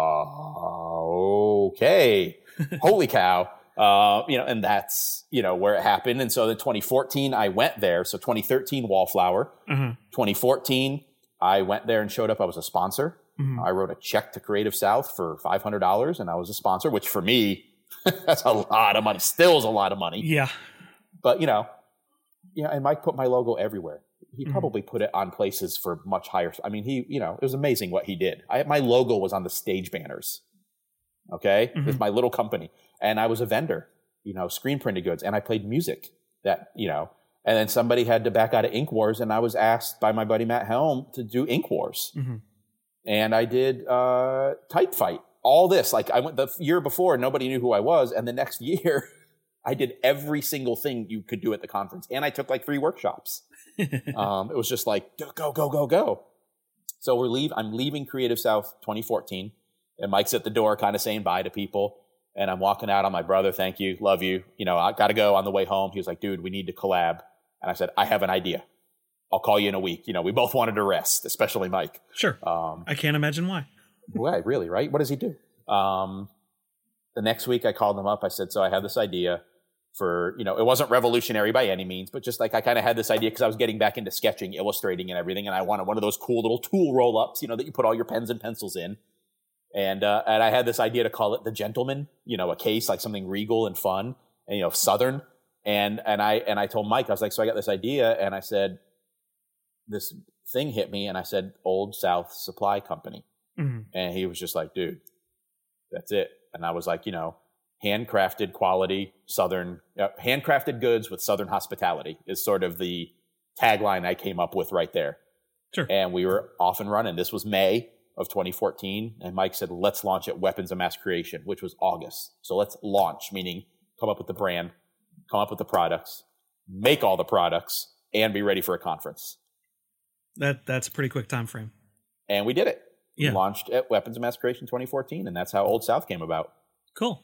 oh, okay. Holy cow. Uh, you know, and that's, you know, where it happened. And so in twenty fourteen, I went there. So twenty thirteen, Wallflower. Mm-hmm. twenty fourteen, I went there and showed up. I was a sponsor. Mm-hmm. I wrote a check to Creative South for five hundred dollars and I was a sponsor, which for me, that's a lot of money. Still is a lot of money. Yeah. But, you know, yeah, and Mike put my logo everywhere. He mm-hmm. probably put it on places for much higher. I mean, he, you know, it was amazing what he did. I, my logo was on the stage banners. Okay. Mm-hmm. With my little company. And I was a vendor, you know, screen printed goods. And I played music that, you know, and then somebody had to back out of Ink Wars. And I was asked by my buddy Matt Helm to do Ink Wars. Mm-hmm. And I did uh, Type Fight. All this. Like I went the year before, nobody knew who I was. And the next year, I did every single thing you could do at the conference. And I took like three workshops. um, it was just like, go, go, go, go. So we're leave. I'm leaving Creative South twenty fourteen. And Mike's at the door kind of saying bye to people. And I'm walking out on my brother. Thank you. Love you. You know, I got to go on the way home. He was like, dude, we need to collab. And I said, I have an idea. I'll call you in a week. You know, we both wanted to rest, especially Mike. Sure. Um, I can't imagine why. Why, really, right? What does he do? Um, the next week I called him up. I said, so I have this idea for, you know, it wasn't revolutionary by any means, but just like I kind of had this idea because I was getting back into sketching, illustrating and everything. And I wanted one of those cool little tool roll-ups, you know, that you put all your pens and pencils in. And uh, and I had this idea to call it the Gentleman, you know, a case, like something regal and fun and, you know, Southern. And and I and I told Mike, I was like, so I got this idea, and I said, this thing hit me, and I said, Old South Supply Company. Mm-hmm. And he was just like, dude, that's it. And I was like, you know, handcrafted quality Southern, uh, handcrafted goods with Southern hospitality is sort of the tagline I came up with right there. Sure. And we were off and running. This was May of twenty fourteen. And Mike said, let's launch at Weapons of Mass Creation, which was August. So let's launch, meaning come up with the brand, come up with the products, make all the products, and be ready for a conference. That That's a pretty quick time frame. And we did it. Yeah. We launched at Weapons of Mass Creation twenty fourteen, and that's how Old South came about. Cool.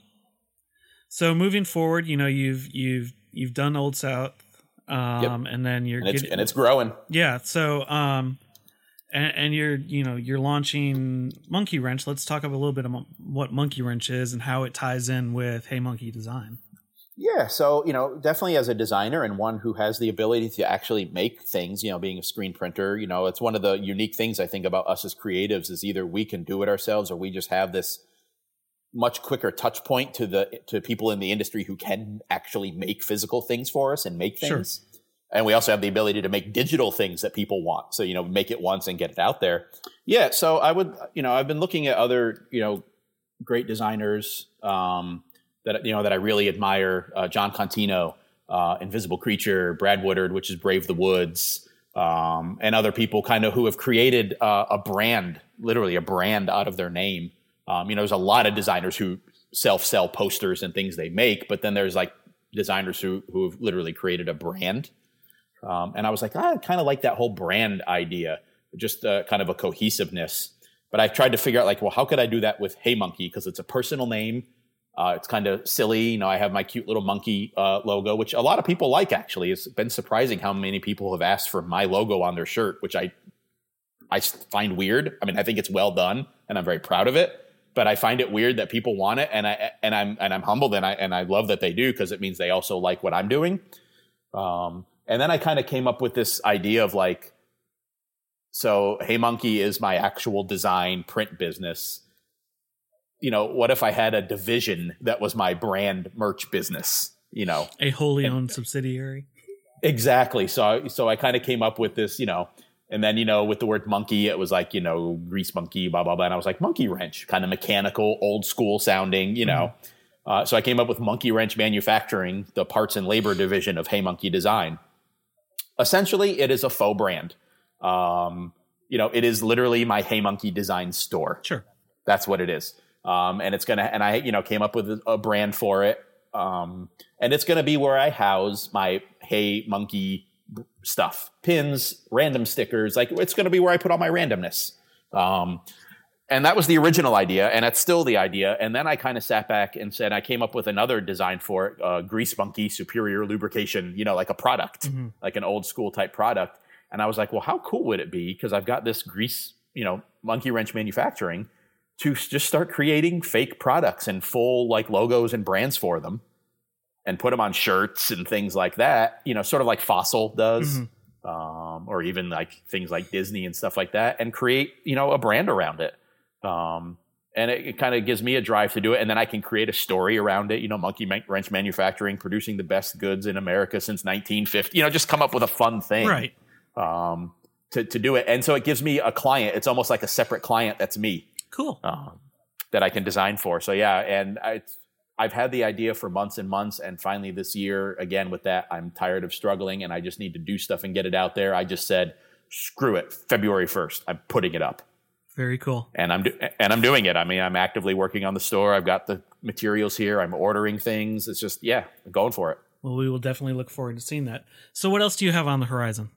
So moving forward, you know, you've you've you've done Old South, um, yep. and then you're and it's, getting, and it's growing. Yeah. So, um, and, and you're you know you're launching Monkey Wrench. Let's talk about a little bit about what Monkey Wrench is and how it ties in with Hey Monkey Design. Yeah, so, you know, definitely as a designer and one who has the ability to actually make things, you know, being a screen printer, you know, it's one of the unique things I think about us as creatives is either we can do it ourselves or we just have this much quicker touch point to the to people in the industry who can actually make physical things for us and make things. Sure. And we also have the ability to make digital things that people want. So, you know, make it once and get it out there. Yeah, so I would, you know, I've been looking at other, you know, great designers, um, that, you know, that I really admire, uh, John Contino, uh, Invisible Creature, Brad Woodard, which is Brave the Woods, um, and other people kind of who have created uh, a brand, literally a brand out of their name. Um, you know, there's a lot of designers who self-sell posters and things they make, but then there's like designers who who have literally created a brand. Um, and I was like, I kind of like that whole brand idea, just uh, kind of a cohesiveness. But I tried to figure out like, well, how could I do that with Hey Monkey? Because it's a personal name. Uh, it's kind of silly. You know, I have my cute little monkey uh, logo, which a lot of people like, actually. It's been surprising how many people have asked for my logo on their shirt, which I I find weird. I mean, I think it's well done, and I'm very proud of it. But I find it weird that people want it, and I and I'm and I'm humbled, and I and I love that they do because it means they also like what I'm doing. Um, and then I kind of came up with this idea of like, so Hey Monkey is my actual design print business. You know, what if I had a division that was my brand merch business, you know? A wholly and, owned subsidiary. Exactly. So, so I kind of came up with this, you know, and then, you know, with the word monkey, it was like, you know, grease monkey, blah, blah, blah. And I was like, Monkey Wrench, kind of mechanical, old school sounding, you know? Mm-hmm. Uh, so I came up with Monkey Wrench Manufacturing, the parts and labor division of Hey Monkey Design. Essentially, it is a faux brand. Um, you know, it is literally my Hey Monkey Design store. Sure. That's what it is. Um, and it's going to, and I, you know, came up with a, a brand for it. Um, and it's going to be where I house my Hey Monkey stuff, pins, random stickers. Like it's going to be where I put all my randomness. Um, and that was the original idea. And that's still the idea. And then I kind of sat back and said, I came up with another design for it, uh, Grease Monkey Superior Lubrication, you know, like a product, mm-hmm. like an old school type product. And I was like, well, how cool would it be? Because I've got this grease, you know, Monkey Wrench Manufacturing, to just start creating fake products and full like logos and brands for them and put them on shirts and things like that, you know, sort of like Fossil does, mm-hmm. um, or even like things like Disney and stuff like that, and create, you know, a brand around it. Um, and it, it kind of gives me a drive to do it. And then I can create a story around it, you know, Monkey Wrench Manufacturing, producing the best goods in America since nineteen fifty, you know, just come up with a fun thing. Right. Um, to, to do it. And so it gives me a client. It's almost like a separate client. That's me. Cool. Um, that I can design for. So yeah, and I, I've had the idea for months and months, and finally this year, again with that, I'm tired of struggling, and I just need to do stuff and get it out there. I just said, screw it, February first, I'm putting it up. Very cool. And I'm do- and I'm doing it. I mean, I'm actively working on the store. I've got the materials here. I'm ordering things. It's just yeah, I'm going for it. Well, we will definitely look forward to seeing that. So, what else do you have on the horizon?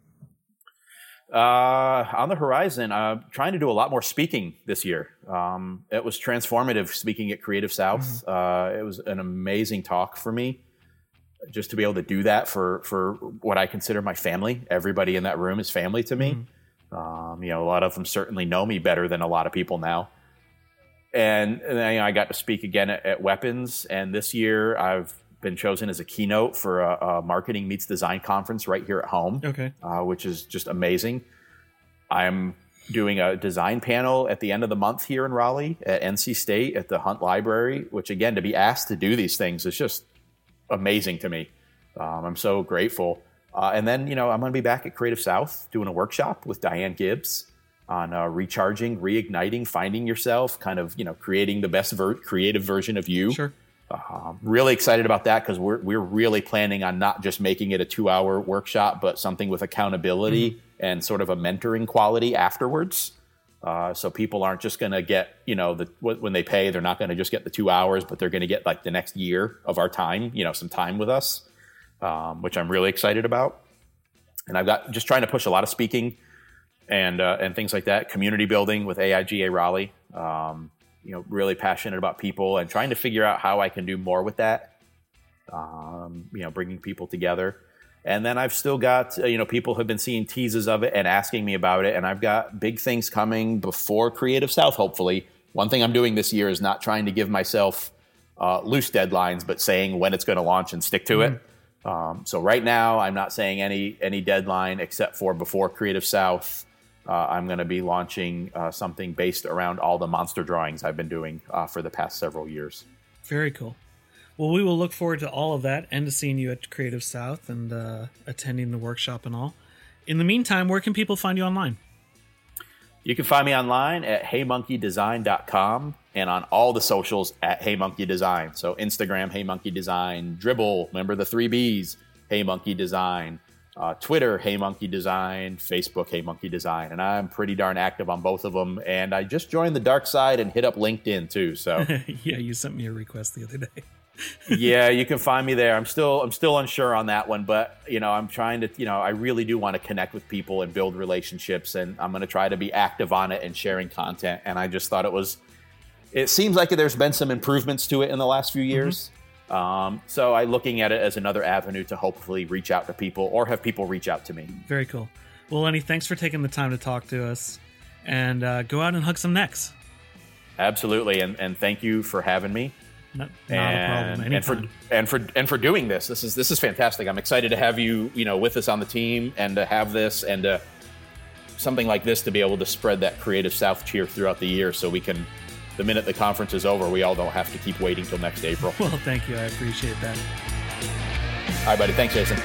Uh, on the horizon, I'm trying to do a lot more speaking this year. Um, it was transformative speaking at Creative South. Mm-hmm. Uh, it was an amazing talk for me, just to be able to do that for, for what I consider my family. Everybody in that room is family to me. Mm-hmm. Um, you know, a lot of them certainly know me better than a lot of people now. And, and then, you know, I got to speak again at, at Weapons. And this year I've been chosen as a keynote for a, a Marketing Meets Design conference right here at home, okay, uh, which is just amazing. I'm doing a design panel at the end of the month here in Raleigh at N C State at the Hunt Library, which again, to be asked to do these things is just amazing to me. Um, I'm so grateful. Uh, and then, you know, I'm going to be back at Creative South doing a workshop with Diane Gibbs on uh, recharging, reigniting, finding yourself, kind of, you know, creating the best ver- creative version of you. Sure. Uh, really excited about that because we're we're really planning on not just making it a two hour workshop, but something with accountability mm-hmm. and sort of a mentoring quality afterwards. Uh, so people aren't just going to get, you know, the when they pay, they're not going to just get the two hours, but they're going to get like the next year of our time, you know, some time with us, um, which I'm really excited about. And I've got just trying to push a lot of speaking and uh, and things like that, community building with A I G A Raleigh. Um, you know, really passionate about people and trying to figure out how I can do more with that, um, you know, bringing people together. And then I've still got, uh, you know, people have been seeing teases of it and asking me about it. And I've got big things coming before Creative South, hopefully. One thing I'm doing this year is not trying to give myself uh, loose deadlines, but saying when it's going to launch and stick to mm-hmm. it. Um, so right now, I'm not saying any any deadline except for before Creative South. Uh, I'm going to be launching uh, something based around all the monster drawings I've been doing uh, for the past several years. Very cool. Well, we will look forward to all of that and to seeing you at Creative South and uh, attending the workshop and all. In the meantime, where can people find you online? You can find me online at hey monkey design dot com and on all the socials at HeyMonkeyDesign. So Instagram, HeyMonkeyDesign, Dribbble, remember the three B's, HeyMonkeyDesign. Uh, Twitter, HeyMonkeyDesign, Facebook, HeyMonkeyDesign, and I'm pretty darn active on both of them. And I just joined the dark side and hit up LinkedIn too. So yeah, you sent me a request the other day. Yeah, you can find me there. I'm still I'm still unsure on that one, but you know, I'm trying to, you know, I really do want to connect with people and build relationships, and I'm going to try to be active on it and sharing content. And I just thought it was, it seems like there's been some improvements to it in the last few years. Mm-hmm. Um, so I'm looking at it as another avenue to hopefully reach out to people or have people reach out to me. Very cool. Well, Lenny, thanks for taking the time to talk to us, and uh, go out and hug some necks. Absolutely. And, and thank you for having me. Not, not and, a problem. Anytime. And for, and for, and for doing this, this is, this is fantastic. I'm excited to have you, you know, with us on the team and to have this and uh, something like this to be able to spread that Creative South cheer throughout the year so we can, the minute the conference is over, we all don't have to keep waiting till next April. Well, thank you. I appreciate that. All right, buddy. Thanks, Jason.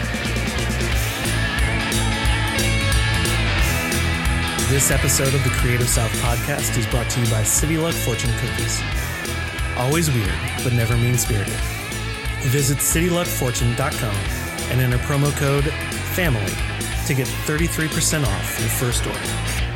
This episode of the Creative South podcast is brought to you by City Luck Fortune Cookies. Always weird, but never mean-spirited. Visit city luck fortune dot com and enter promo code FAMILY to get thirty-three percent off your first order.